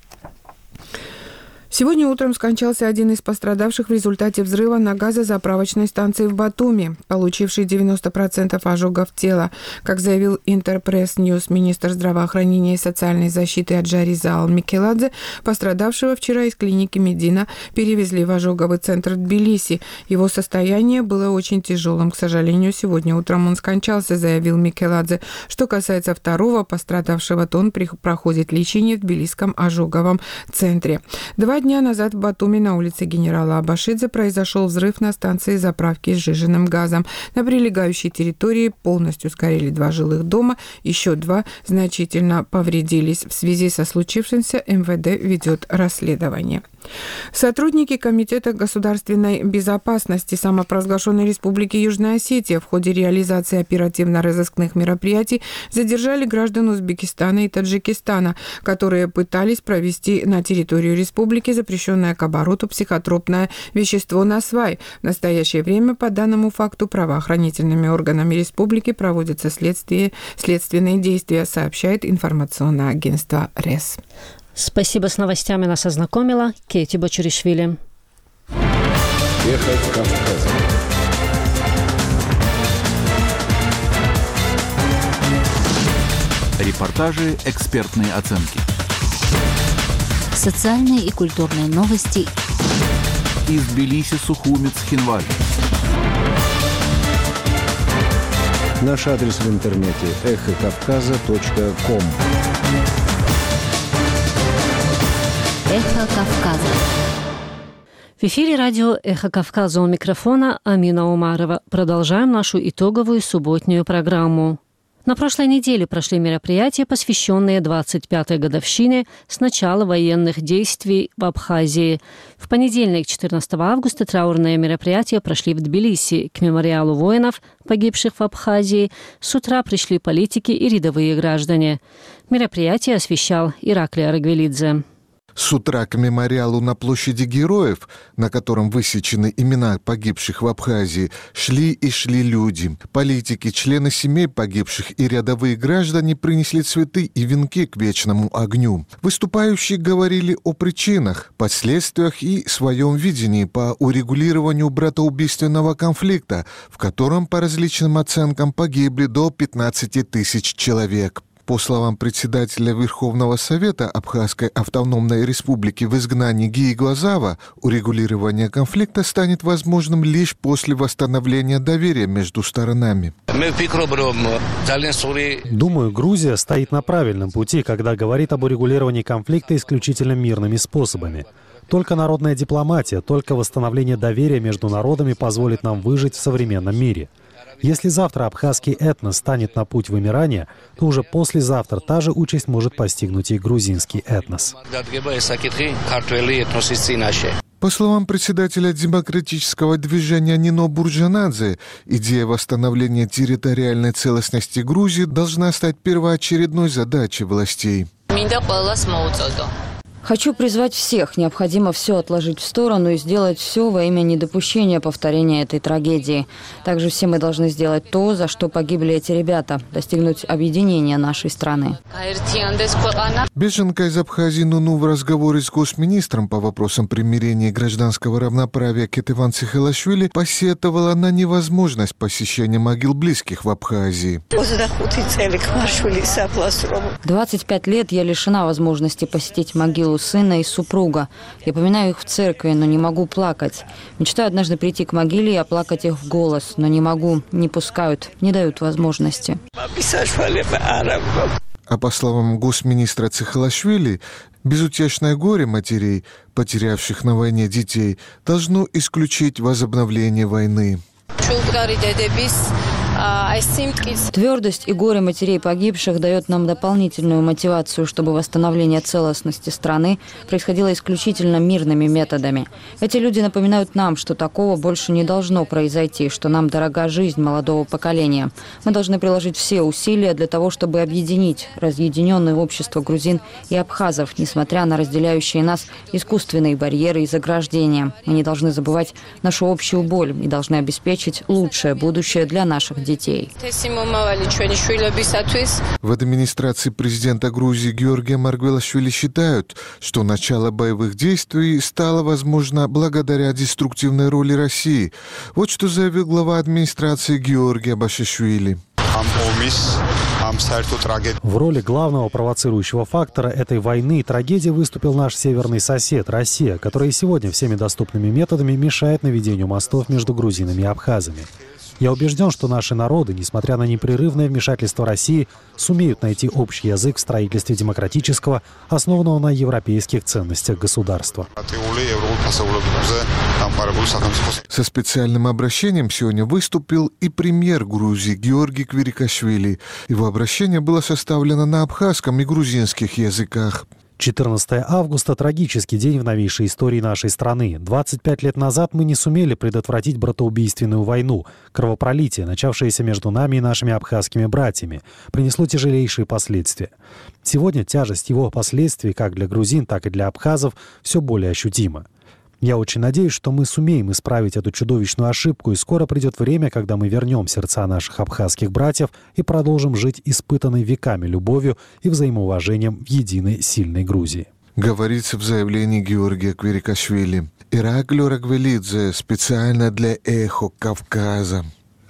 Сегодня утром скончался один из пострадавших в результате взрыва на газозаправочной станции в Батуми, получивший 90% ожогов тела. Как заявил Интерпресс Ньюс министр здравоохранения и социальной защиты Аджаризал Микеладзе, пострадавшего вчера из клиники Медина перевезли в ожоговый центр Тбилиси. Его состояние было очень тяжелым. К сожалению, сегодня утром он скончался, заявил Микеладзе. Что касается второго пострадавшего, то он проходит лечение в Тбилисском ожоговом центре. 2 дня назад в Батуми на улице генерала Абашидзе произошел взрыв на станции заправки с сжиженным газом. На прилегающей территории полностью сгорели 2 жилых дома, еще 2 значительно повредились. В связи со случившимся МВД ведет расследование. Сотрудники Комитета государственной безопасности самопровозглашенной Республики Южная Осетия в ходе реализации оперативно-розыскных мероприятий задержали граждан Узбекистана и Таджикистана, которые пытались провести на территорию республики запрещенное к обороту психотропное вещество насвай. В настоящее время по данному факту правоохранительными органами республики проводятся следственные действия, сообщает информационное агентство РЕС. Спасибо, с новостями нас ознакомила Кейти Бачиришвили. Эхо Кавказа. Репортажи, экспертные оценки. Социальные и культурные новости. Из Тбилиси, Сухуми, Цхинвали. Наш адрес в интернете эхокавказа.ком. Эхо Кавказа. В эфире радио «Эхо Кавказа», у микрофона Амина Умарова. Продолжаем нашу итоговую субботнюю программу. На прошлой неделе прошли мероприятия, посвященные 25-й годовщине с начала военных действий в Абхазии. В понедельник, 14 августа, траурные мероприятия прошли в Тбилиси к мемориалу воинов, погибших в Абхазии. С утра пришли политики и рядовые граждане. Мероприятие освещал Ираклий Арагвелидзе. С утра к мемориалу на площади Героев, на котором высечены имена погибших в Абхазии, шли и шли люди. Политики, члены семей погибших и рядовые граждане принесли цветы и венки к вечному огню. Выступающие говорили о причинах, последствиях и своем видении по урегулированию братоубийственного конфликта, в котором, по различным оценкам, погибли до 15 тысяч человек. По словам председателя Верховного Совета Абхазской автономной республики в изгнании Гии Глазава, урегулирование конфликта станет возможным лишь после восстановления доверия между сторонами. Думаю, Грузия стоит на правильном пути, когда говорит об урегулировании конфликта исключительно мирными способами. Только народная дипломатия, только восстановление доверия между народами позволит нам выжить в современном мире. Если завтра абхазский этнос станет на путь вымирания, то уже послезавтра та же участь может постигнуть и грузинский этнос. По словам председателя демократического движения Нино Бурджанадзе, идея восстановления территориальной целостности Грузии должна стать первоочередной задачей властей. Хочу призвать всех. Необходимо все отложить в сторону и сделать все во имя недопущения повторения этой трагедии. Также все мы должны сделать то, за что погибли эти ребята, достигнуть объединения нашей страны. Беженка из Абхазии Нуну в разговоре с госминистром по вопросам примирения и гражданского равноправия Кетеван Цихелашвили посетовала на невозможность посещения могил близких в Абхазии. 25 лет я лишена возможности посетить могилу сына и супруга. Я поминаю их в церкви, но не могу плакать. Мечтаю однажды прийти к могиле и оплакать их в голос, но не могу, не пускают, не дают возможности. А по словам госминистра Цихелашвили, безутешное горе матерей, потерявших на войне детей, должно исключить возобновление войны. Твердость и горе матерей погибших дает нам дополнительную мотивацию, чтобы восстановление целостности страны происходило исключительно мирными методами. Эти люди напоминают нам, что такого больше не должно произойти, что нам дорога жизнь молодого поколения. Мы должны приложить все усилия для того, чтобы объединить разъединенное общество грузин и абхазов, несмотря на разделяющие нас искусственные барьеры и заграждения. Мы не должны забывать нашу общую боль и должны обеспечить лучшее будущее для наших детей. В администрации президента Грузии Георгия Маргвелашвили считают, что начало боевых действий стало возможно благодаря деструктивной роли России. Вот что заявил глава администрации Георгий Абашишвили. В роли главного провоцирующего фактора этой войны и трагедии выступил наш северный сосед, Россия, которая сегодня всеми доступными методами мешает наведению мостов между грузинами и абхазами. Я убежден, что наши народы, несмотря на непрерывное вмешательство России, сумеют найти общий язык в строительстве демократического, основанного на европейских ценностях государства. Со специальным обращением сегодня выступил и премьер Грузии Георгий Квирикашвили. Его обращение было составлено на абхазском и грузинских языках. 14 августа – трагический день в новейшей истории нашей страны. 25 лет назад мы не сумели предотвратить братоубийственную войну. Кровопролитие, начавшееся между нами и нашими абхазскими братьями, принесло тяжелейшие последствия. Сегодня тяжесть его последствий как для грузин, так и для абхазов все более ощутима. Я очень надеюсь, что мы сумеем исправить эту чудовищную ошибку, и скоро придет время, когда мы вернем сердца наших абхазских братьев и продолжим жить испытанной веками любовью и взаимоуважением в единой сильной Грузии. Говорится в заявлении Георгия Квирикашвили. Ираклио Рагвелидзе специально для «Эхо Кавказа».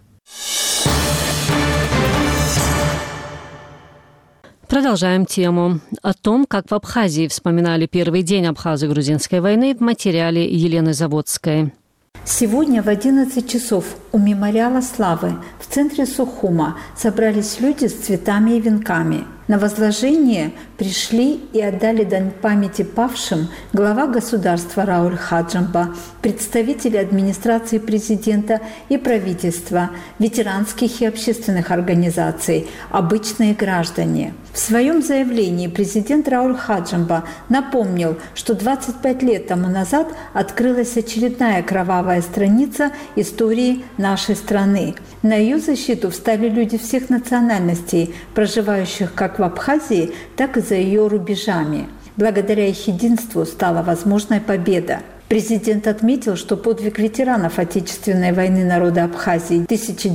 Продолжаем тему. О том, как в Абхазии вспоминали первый день абхазо-грузинской войны в материале Елены Заводской. Сегодня в 11 часов у мемориала славы в центре Сухума собрались люди с цветами и венками. На возложение пришли и отдали дань памяти павшим глава государства Рауль Хаджамба, представители администрации президента и правительства, ветеранских и общественных организаций, обычные граждане. В своем заявлении президент Рауль Хаджамба напомнил, что 25 лет тому назад открылась очередная кровавая страница истории нашей страны. На ее защиту встали люди всех национальностей, проживающих как в Абхазии, так и за ее рубежами. Благодаря их единству стала возможной победа. Президент отметил, что подвиг ветеранов Отечественной войны народа Абхазии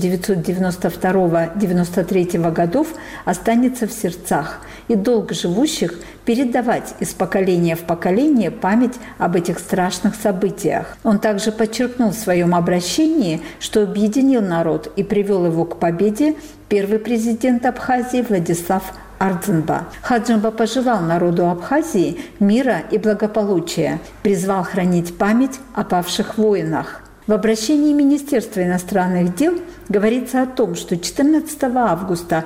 1992-1993 годов останется в сердцах и долг живущих передавать из поколения в поколение память об этих страшных событиях. Он также подчеркнул в своем обращении, что объединил народ и привел его к победе первый президент Абхазии Владислав Ардзинба. Хаджимба пожелал народу Абхазии мира и благополучия, призвал хранить память о павших воинах. В обращении Министерства иностранных дел говорится о том, что 14 августа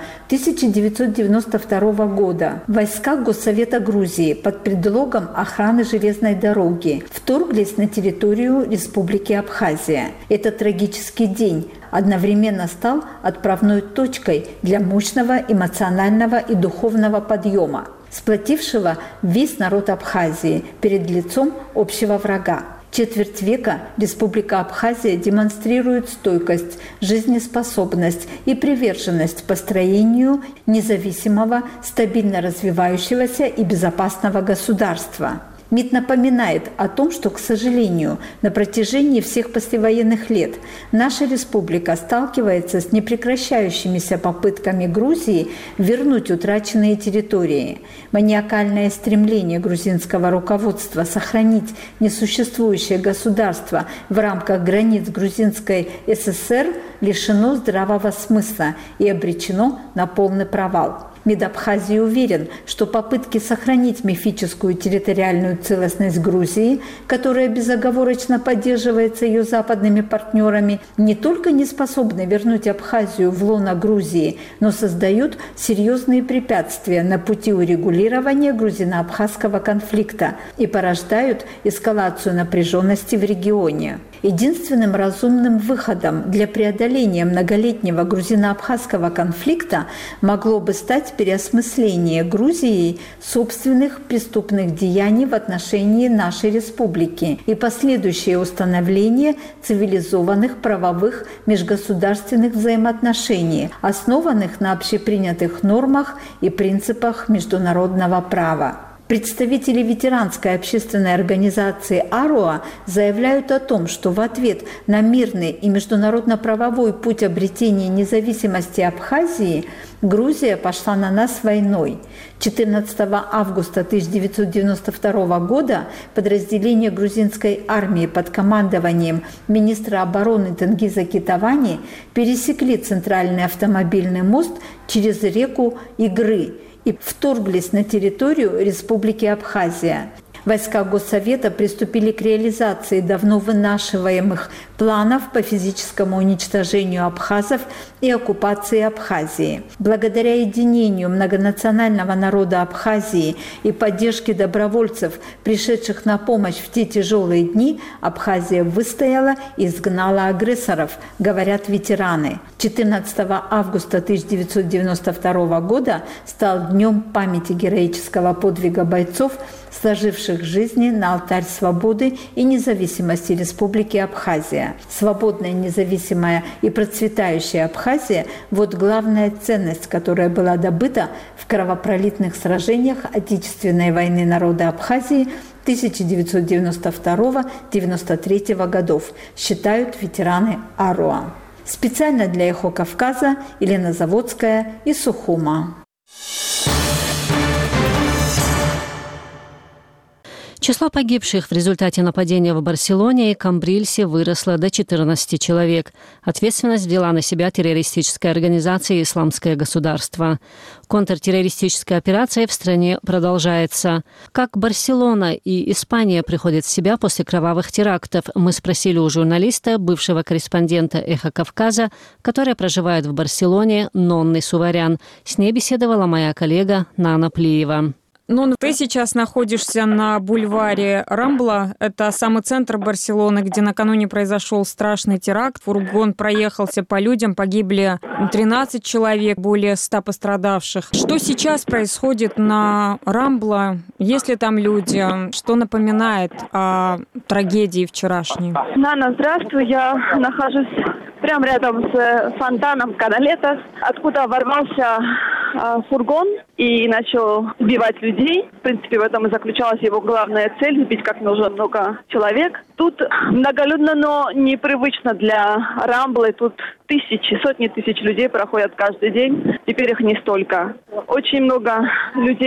1992 года войска Госсовета Грузии под предлогом охраны железной дороги вторглись на территорию Республики Абхазия. Этот трагический день одновременно стал отправной точкой для мощного эмоционального и духовного подъема, сплотившего весь народ Абхазии перед лицом общего врага. Четверть века Республика Абхазия демонстрирует стойкость, жизнеспособность и приверженность построению независимого, стабильно развивающегося и безопасного государства. МИД напоминает о том, что, к сожалению, на протяжении всех послевоенных лет наша республика сталкивается с непрекращающимися попытками Грузии вернуть утраченные территории. Маниакальное стремление грузинского руководства сохранить несуществующее государство в рамках границ Грузинской ССР лишено здравого смысла и обречено на полный провал. МИД Абхазии уверен, что попытки сохранить мифическую территориальную целостность Грузии, которая безоговорочно поддерживается ее западными партнерами, не только не способны вернуть Абхазию в лоно Грузии, но создают серьезные препятствия на пути урегулирования грузино-абхазского конфликта и порождают эскалацию напряженности в регионе. Единственным разумным выходом для преодоления многолетнего грузино-абхазского конфликта могло бы стать переосмысление Грузией собственных преступных деяний в отношении нашей республики и последующее установление цивилизованных правовых межгосударственных взаимоотношений, основанных на общепринятых нормах и принципах международного права. Представители ветеранской общественной организации «Аруа» заявляют о том, что в ответ на мирный и международно-правовой путь обретения независимости Абхазии Грузия пошла на нас войной. 14 августа 1992 года подразделения грузинской армии под командованием министра обороны Тенгиза Китавани пересекли центральный автомобильный мост через реку Игры и вторглись на территорию Республики Абхазия. Войска Госсовета приступили к реализации давно вынашиваемых планов по физическому уничтожению абхазов и оккупации Абхазии. Благодаря единению многонационального народа Абхазии и поддержке добровольцев, пришедших на помощь в те тяжелые дни, Абхазия выстояла и изгнала агрессоров, говорят ветераны. 14 августа 1992 года стал днем памяти героического подвига бойцов, сложивших жизни на алтарь свободы и независимости Республики Абхазия. Свободная, независимая и процветающая Абхазия – вот главная ценность, которая была добыта в кровопролитных сражениях Отечественной войны народа Абхазии 1992-1993 годов, считают ветераны АРОА. Специально для «Эхо Кавказа» Елена Заводская из Сухума. Число погибших в результате нападения в Барселоне и Камбрильсе выросло до 14 человек. Ответственность взяла на себя террористическая организация «Исламское государство». Контртеррористическая операция в стране продолжается. Как Барселона и Испания приходят в себя после кровавых терактов, мы спросили у журналиста, бывшего корреспондента «Эхо Кавказа», которая проживает в Барселоне, Нонны Суварян. С ней беседовала моя коллега Нана Плиева. Ну, ты сейчас находишься на бульваре Рамбла. Это самый центр Барселоны, где накануне произошел страшный теракт. Фургон проехался по людям, погибли 13 человек, более 100 пострадавших. Что сейчас происходит на Рамбла? Есть ли там люди? Что напоминает о трагедии вчерашней? Нана, здравствуй. Я нахожусь прямо рядом с фонтаном Каналетас, откуда ворвался фургон и начал убивать людей. В принципе, в этом и заключалась его главная цель – убить как можно много человек. Тут многолюдно, но непривычно для Рамблы. Тут тысячи, сотни тысяч людей проходят каждый день. Теперь их не столько. Очень много людей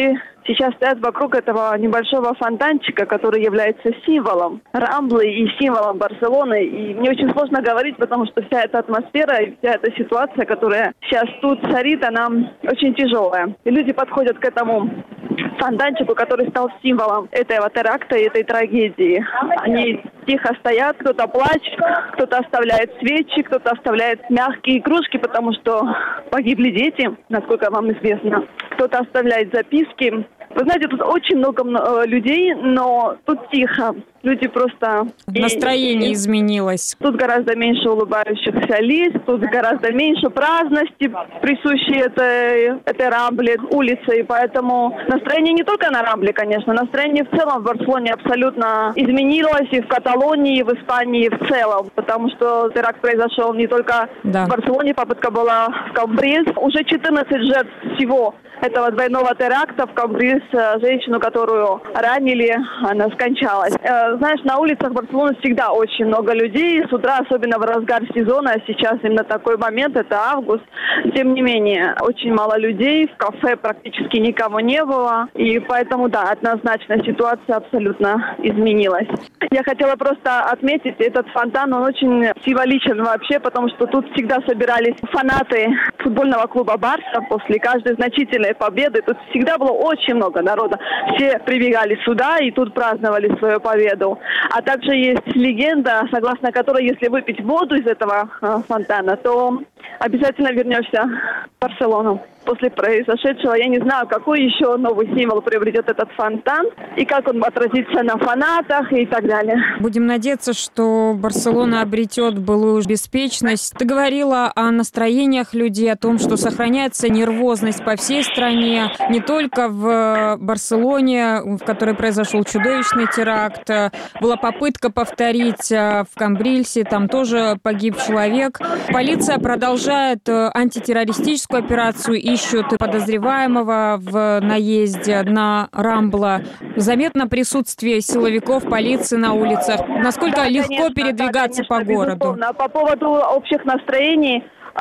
сейчас стоят вокруг этого небольшого фонтанчика, который является символом Рамблы и символом Барселоны. И мне очень сложно говорить, потому что вся эта атмосфера и вся эта ситуация, которая сейчас тут царит, она очень тяжелая. И люди подходят к этому фонтанчику, который стал символом этого теракта и этой трагедии. Они тихо стоят, кто-то плачет, кто-то оставляет свечи, кто-то оставляет мягкие игрушки, потому что погибли дети, насколько вам известно. Кто-то оставляет записки. Вы знаете, тут очень много людей, но тут тихо. Люди просто... Настроение изменилось. Тут гораздо меньше улыбающихся лиц, тут гораздо меньше праздности, присущей этой Рамбле, улице. И поэтому настроение не только на Рамбле, конечно, настроение в целом в Барселоне абсолютно изменилось, и в Каталонии, и в Испании в целом. Потому что теракт произошел не только в Барселоне, попытка была в Камбриль. Уже 14 жертв всего этого двойного теракта в Камбриль. Женщину, которую ранили, она скончалась. Знаешь, на улицах Барселоны всегда очень много людей. С утра, особенно в разгар сезона, а сейчас именно такой момент, это август. Тем не менее, очень мало людей, в кафе практически никого не было. И поэтому, да, однозначно ситуация абсолютно изменилась. Я хотела просто отметить, этот фонтан, он очень символичен вообще, потому что тут всегда собирались фанаты футбольного клуба «Барса» после каждой значительной победы. Тут всегда было очень много народа. Все прибегали сюда и тут праздновали свою победу. А также есть легенда, согласно которой, если выпить воду из этого фонтана, то обязательно вернешься в Барселону. После произошедшего я не знаю, какой еще новый символ приобретет этот фонтан и как он отразится на фанатах и так далее. Будем надеяться, что Барселона обретет былую беспечность. Ты говорила о настроениях людей, о том, что сохраняется нервозность по всей стране, не только в Барселоне, в которой произошел чудовищный теракт. Была попытка повторить в Камбрильсе, там тоже погиб человек. Полиция продолжает антитеррористическую операцию, ищут подозреваемого в наезде на Рамбла. Заметно присутствие силовиков, полиции на улицах. Насколько легко передвигаться по городу? Безусловно. По поводу общих настроений,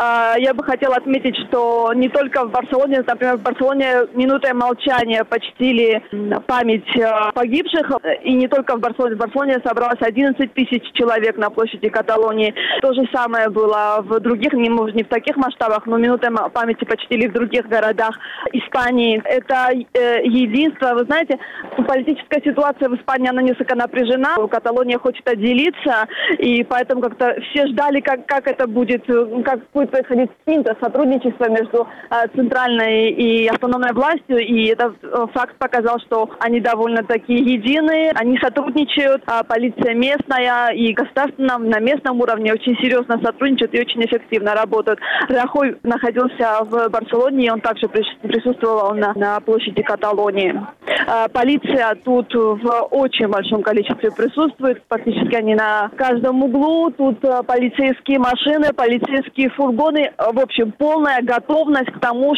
я бы хотела отметить, что не только в Барселоне, например, в Барселоне минутой молчания почтили память погибших, и не только в Барселоне. В Барселоне собралось 11 тысяч человек на площади Каталонии. То же самое было в других, может, не в таких масштабах, но минутой памяти почтили в других городах Испании. Это единство. Вы знаете, политическая ситуация в Испании, она несколько напряжена. Каталония хочет отделиться, и поэтому как-то все ждали, как это будет, как будет происходить синтез, сотрудничество между центральной и автономной властью, и этот факт показал, что они довольно-таки едины, они сотрудничают, полиция местная и государственная на местном уровне очень серьезно сотрудничают и очень эффективно работают. Рахой находился в Барселоне, и он также присутствовал на площади Каталонии. Полиция тут в очень большом количестве присутствует, практически они на каждом углу, тут полицейские машины, полицейские фургоны, в общем, полная готовность к тому,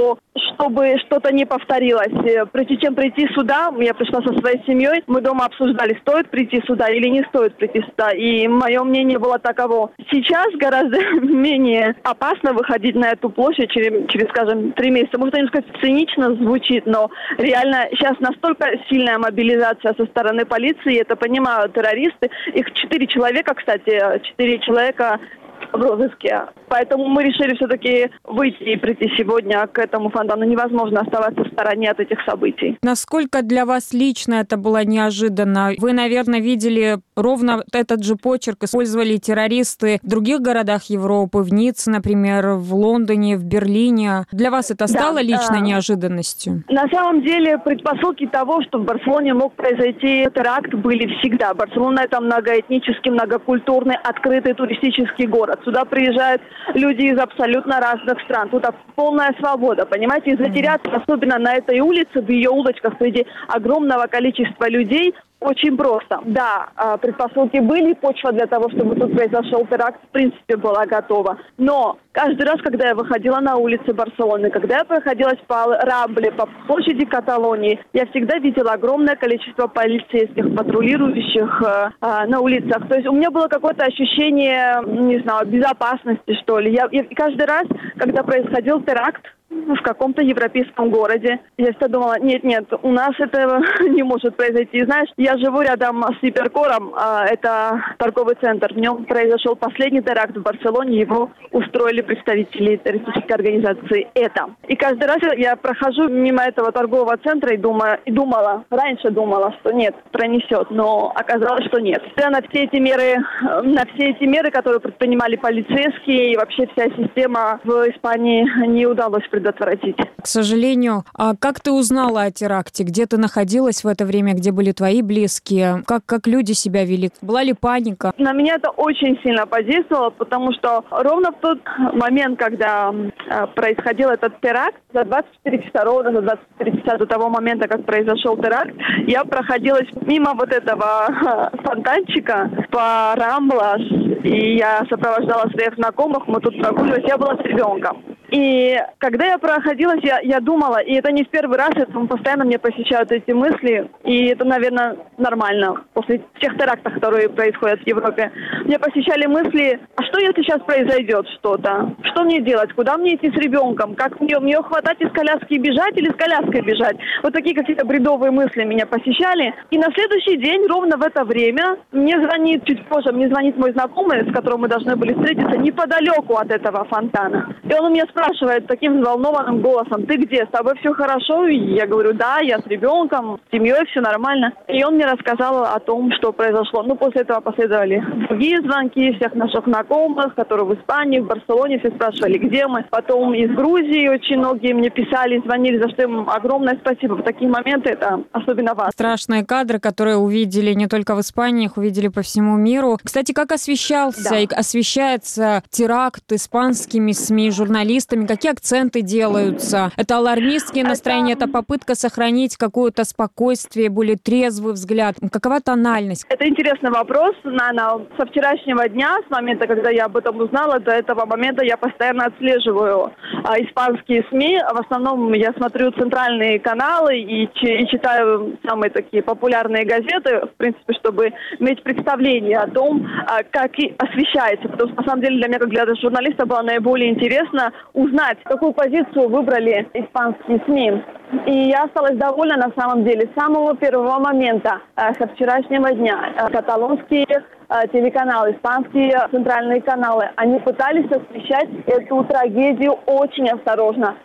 чтобы что-то не повторилось. Прежде чем прийти сюда, я пришла со своей семьей, мы дома обсуждали, стоит прийти сюда или не стоит прийти сюда. И мое мнение было таково. Сейчас гораздо менее опасно выходить на эту площадь через, скажем, 3 месяца. Может, немножко цинично звучит, но реально сейчас настолько сильная мобилизация со стороны полиции, это понимают террористы. Их 4 человека, кстати, 4 человека в розыске. Поэтому мы решили все-таки выйти и прийти сегодня к этому фонтану. Невозможно оставаться в стороне от этих событий. Насколько для вас лично это было неожиданно? Вы, наверное, видели ровно этот же почерк, использовали террористы в других городах Европы, в Ницце, например, в Лондоне, в Берлине. Для вас это стало личной неожиданностью? На самом деле предпосылки того, что в Барселоне мог произойти теракт, были всегда. Барселона — это многоэтнический, многокультурный, открытый туристический город. Сюда приезжают люди из абсолютно разных стран. Тут полная свобода, понимаете? И затеряться, особенно на этой улице, в ее улочках, среди огромного количества людей, очень просто. Да, предпосылки были, почва для того, чтобы тут произошел теракт, в принципе, была готова. Но каждый раз, когда я выходила на улицы Барселоны, когда я проходилась по Рамбле, по площади Каталонии, я всегда видела огромное количество полицейских, патрулирующих на улицах. То есть у меня было какое-то ощущение, не знаю, безопасности, что ли. И каждый раз, когда происходил теракт, в каком-то европейском городе. Я всегда думала, нет, у нас этого не может произойти. Знаешь, я живу рядом с Гиперкором, это торговый центр. В нем произошел последний теракт в Барселоне, его устроили представители террористической организации ЭТА. И каждый раз я прохожу мимо этого торгового центра и раньше думала, что нет, пронесет, но оказалось, что нет. На все эти меры, которые предпринимали полицейские и вообще вся система в Испании, не удалось предотвратить. К сожалению, а как ты узнала о теракте? Где ты находилась в это время? Где были твои близкие? Как люди себя вели? Была ли паника? На меня это очень сильно подействовало, потому что ровно в тот момент, когда происходил этот теракт, за 24 часа до того момента, как произошел теракт, я проходилась мимо вот этого фонтанчика по Рамблас, и я сопровождала своих знакомых, мы тут прогуливались, я была с ребенком. И когда я проходилась, я думала, и это не в первый раз, это постоянно мне посещают эти мысли, и это, наверное, нормально после тех терактов, которые происходят в Европе. Меня посещали мысли, а что если сейчас произойдет что-то? Что мне делать? Куда мне идти с ребенком? Как мне хватать из коляски и бежать или с коляской бежать? Вот такие какие-то бредовые мысли меня посещали. И на следующий день, ровно в это время, чуть позже мне звонит мой знакомый, с которым мы должны были встретиться, неподалеку от этого фонтана. И он у меня спрашивает таким взволнованным голосом: ты где? С тобой все хорошо? И я говорю: да, я с ребенком, с семьей, все нормально. И он мне рассказал о том, что произошло. После этого последовали другие звонки всех наших знакомых, которые в Испании, в Барселоне, все спрашивали, где мы. Потом из Грузии очень многие мне писали, звонили, за что им огромное спасибо. В такие моменты это особенно важно. Страшные кадры, которые увидели не только в Испании, их увидели по всему миру. Кстати, как освещался и освещается теракт испанскими СМИ, журналистами? Какие акценты делаются? Это алармистские настроения, это попытка сохранить какое-то спокойствие, более трезвый взгляд. Какова тональность? Это интересный вопрос. Со вчерашнего дня, с момента, когда я об этом узнала, до этого момента я постоянно отслеживаю испанские СМИ. В основном я смотрю центральные каналы и читаю самые такие популярные газеты, в принципе, чтобы иметь представление о том, как освещается. Потому что, на самом деле, для меня, как для журналиста, было наиболее интересно узнать, какую позицию выбрали испанские СМИ. И я осталась довольна, на самом деле, с самого первого момента, со вчерашнего дня. Каталонские телеканалы, испанские центральные каналы, они пытались освещать эту трагедию очень осторожно,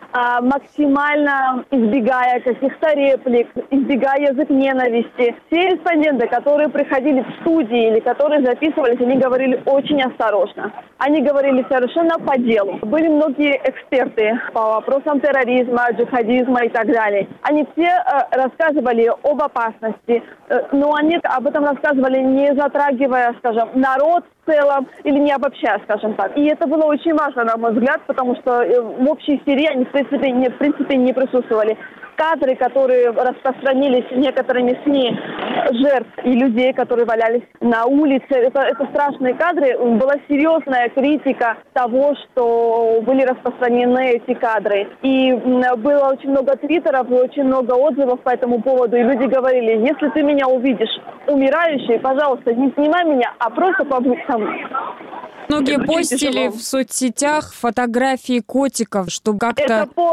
максимально избегая каких-то реплик, избегая язык ненависти. Все респонденты, которые приходили в студии или которые записывались, они говорили очень осторожно. Они говорили совершенно по делу. Были многие эксперты по вопросам терроризма, джихадизма и так далее. Они все рассказывали об опасности, но они об этом рассказывали, не затрагивая, скажем, народ в целом или не обобщая, скажем так. И это было очень важно, на мой взгляд, потому что в общей истерии они в принципе не присутствовали. Кадры, которые распространились некоторыми СМИ жертв и людей, которые валялись на улице, это страшные кадры. Была серьезная критика того, что были распространены эти кадры. И было очень много твиттеров и очень много отзывов по этому поводу. И люди говорили: если ты меня увидишь умирающей, пожалуйста, не снимай меня, а просто побудь со мной. Многие постили в соцсетях фотографии котиков, что как-то...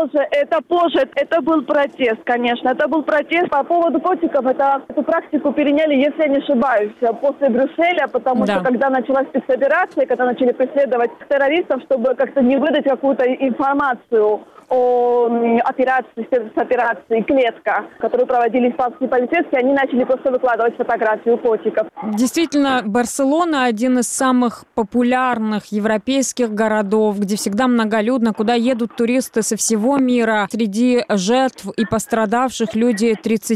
Это позже. Это был протест, конечно. Это был протест по поводу котиков. Эту практику переняли, если я не ошибаюсь, после Брюсселя, потому что когда началась спецоперация, когда начали преследовать террористов, чтобы как-то не выдать какую-то информацию о спецоперации «Клетка», которую проводили испанские полицейские, они начали просто выкладывать фотографию котиков. Действительно, Барселона – один из самых популярных европейских городов, где всегда многолюдно, куда едут туристы со всего мира. Среди жертв и пострадавших люди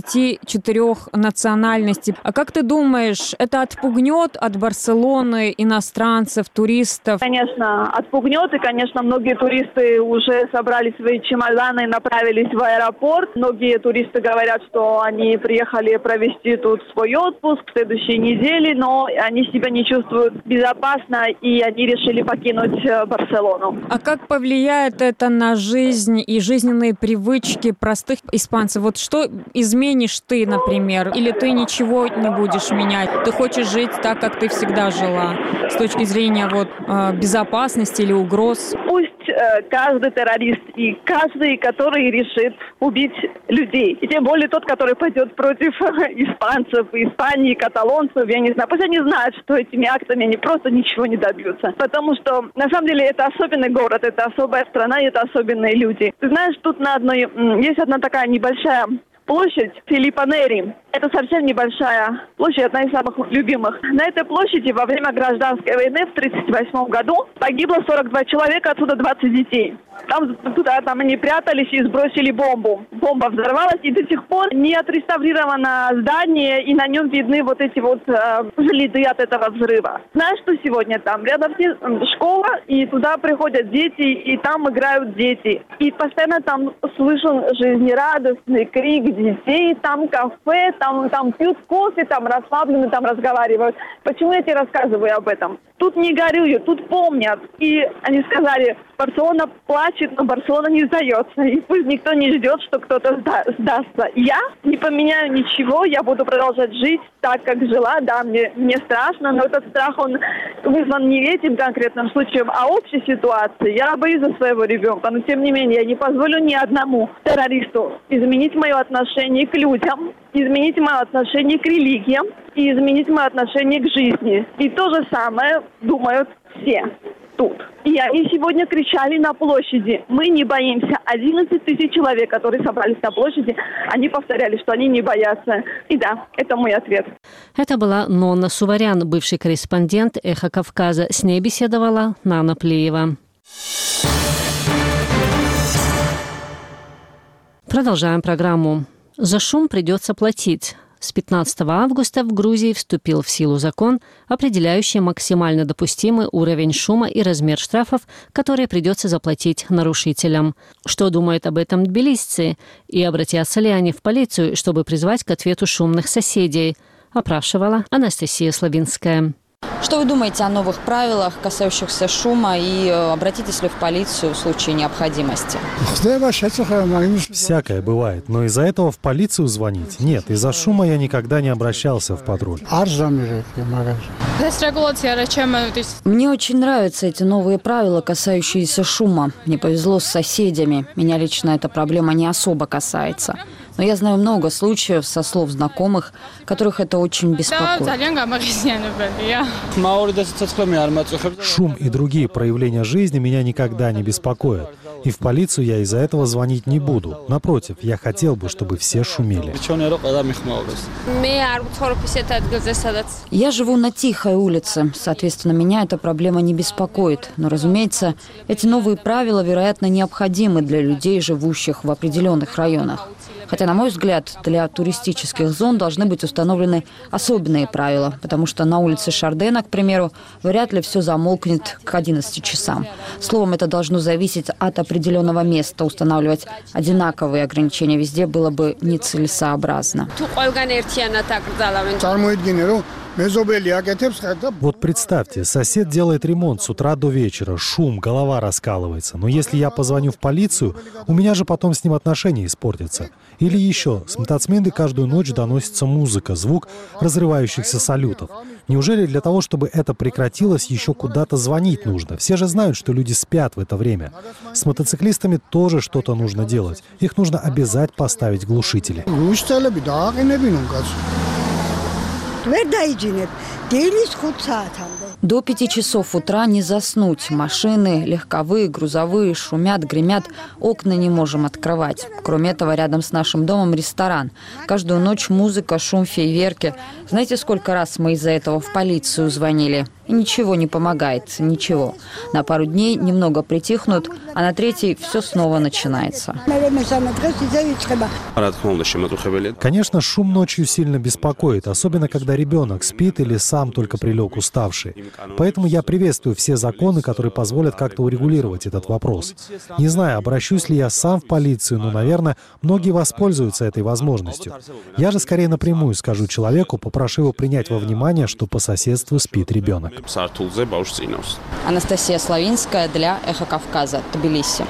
34 национальностей. А как ты думаешь, это отпугнет от Барселоны иностранцев, туристов? Конечно, отпугнет, и, конечно, многие туристы уже собрали свои чемоданы и направились в аэропорт. Многие туристы говорят, что они приехали провести тут свой отпуск в следующей неделе, но они себя не чувствуют безопасно, и они решили покинуть Барселону. А как повлияет это на жизнь и жизненные привычки простых испанцев? Вот что изменишь ты, например? Или ты ничего не будешь менять? Ты хочешь жить так, как ты всегда жила? С точки зрения безопасности или угроз? Пусть каждый террорист и каждый, который решит убить людей. И тем более тот, который пойдет против испанцев, Испании, каталонцев, я не знаю. Пусть они знают, что этими актами они просто ничего не добьются. Потому что, на самом деле, это особенный город, это особая страна, и это особенные люди. Ты знаешь, тут есть одна такая небольшая площадь Филиппо Нери. Это совсем небольшая площадь, одна из самых любимых. На этой площади во время гражданской войны в 1938 году погибло 42 человека, отсюда 20 детей. Там они прятались и сбросили бомбу. Бомба взорвалась, и до сих пор не отреставрировано здание, и на нем видны вот эти вот следы от этого взрыва. Знаешь, что сегодня там? Рядом школа, и туда приходят дети, и там играют дети. И постоянно там слышен жизнерадостный крик детей, там кафе, там пьют кофе, там расслаблены, там разговаривают. Почему я тебе рассказываю об этом? Тут не горюют, тут помнят. И они сказали, Барселона плачет, но Барселона не сдается. И пусть никто не ждет, что кто-то сдастся. Я не поменяю ничего, я буду продолжать жить так, как жила. Да, мне страшно, но этот страх, он вызван не этим конкретным случаем, а общей ситуацией. Я боюсь за своего ребенка, но тем не менее я не позволю ни одному террористу изменить мое отношение к людям, изменить мое отношение к религиям и изменить мое отношение к жизни. И то же самое думают все тут. И они сегодня кричали на площади: мы не боимся. 11 тысяч человек, которые собрались на площади, они повторяли, что они не боятся. И да, это мой ответ. Это была Нонна Суварян, бывший корреспондент «Эхо Кавказа». С ней беседовала Нана Плеева. Продолжаем программу. За шум придется платить. С 15 августа в Грузии вступил в силу закон, определяющий максимально допустимый уровень шума и размер штрафов, которые придется заплатить нарушителям. Что думают об этом тбилисцы? И обратятся ли они в полицию, чтобы призвать к ответу шумных соседей? Опрашивала Анастасия Славинская. Что вы думаете о новых правилах, касающихся шума, и обратитесь ли в полицию в случае необходимости? Всякое бывает, но из-за этого в полицию звонить? Нет, из-за шума я никогда не обращался в патруль. Мне очень нравятся эти новые правила, касающиеся шума. Мне повезло с соседями. Меня лично эта проблема не особо касается. Но я знаю много случаев со слов знакомых, которых это очень беспокоит. Шум и другие проявления жизни меня никогда не беспокоят. И в полицию я из-за этого звонить не буду. Напротив, я хотел бы, чтобы все шумели. Я живу на Тихой улице. Соответственно, меня эта проблема не беспокоит. Но, разумеется, эти новые правила, вероятно, необходимы для людей, живущих в определенных районах. Хотя, на мой взгляд, для туристических зон должны быть установлены особенные правила, потому что на улице Шардена, к примеру, вряд ли все замолкнет к 11 часам. Словом, это должно зависеть от определенного места. Устанавливать одинаковые ограничения везде было бы нецелесообразно. Вот представьте, сосед делает ремонт с утра до вечера, шум, голова раскалывается. Но если я позвоню в полицию, у меня же потом с ним отношения испортятся. Или еще, с мотоцменды каждую ночь доносится музыка, звук разрывающихся салютов. Неужели для того, чтобы это прекратилось, еще куда-то звонить нужно? Все же знают, что люди спят в это время. С мотоциклистами тоже что-то нужно делать. Их нужно обязать поставить глушители. До 5 часов утра не заснуть. Машины, легковые, грузовые, шумят, гремят. Окна не можем открывать. Кроме этого, рядом с нашим домом ресторан. Каждую ночь музыка, шум, фейерверки. Знаете, сколько раз мы из-за этого в полицию звонили? И ничего не помогает, ничего. На пару дней немного притихнут, а на третий все снова начинается. Конечно, шум ночью сильно беспокоит, особенно когда ребенок спит или сам только прилег уставший. Поэтому я приветствую все законы, которые позволят как-то урегулировать этот вопрос. Не знаю, обращусь ли я сам в полицию, но, наверное, многие воспользуются этой возможностью. Я же скорее напрямую скажу человеку, попрошу его принять во внимание, что по соседству спит ребенок. Анастасия Славинская для «Эхо Кавказа», Тбилиси.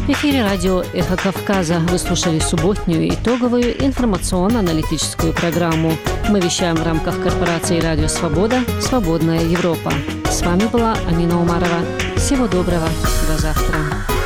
В эфире радио «Эхо Кавказа». Вы слушали субботнюю итоговую информационно-аналитическую программу. Мы вещаем в рамках корпорации «Радио Свобода. Свободная Европа». С вами была Амина Умарова. Всего доброго. До завтра.